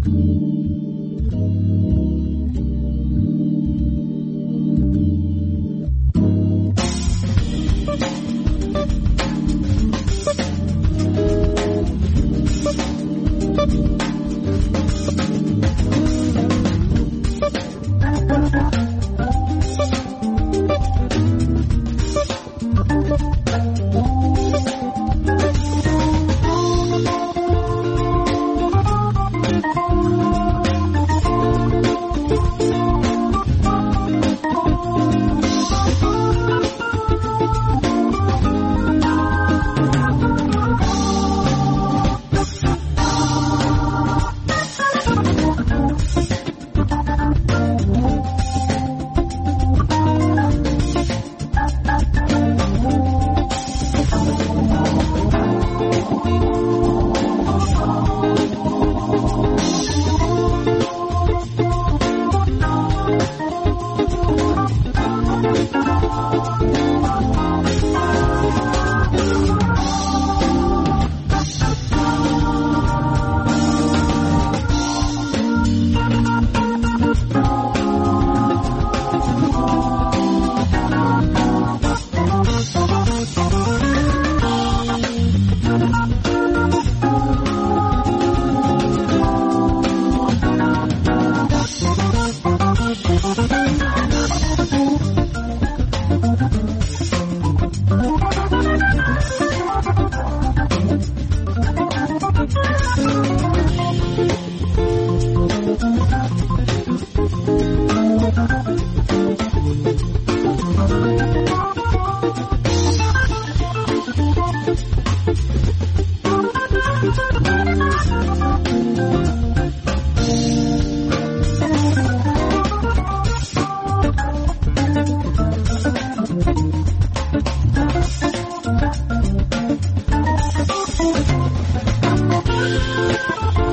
Thank you.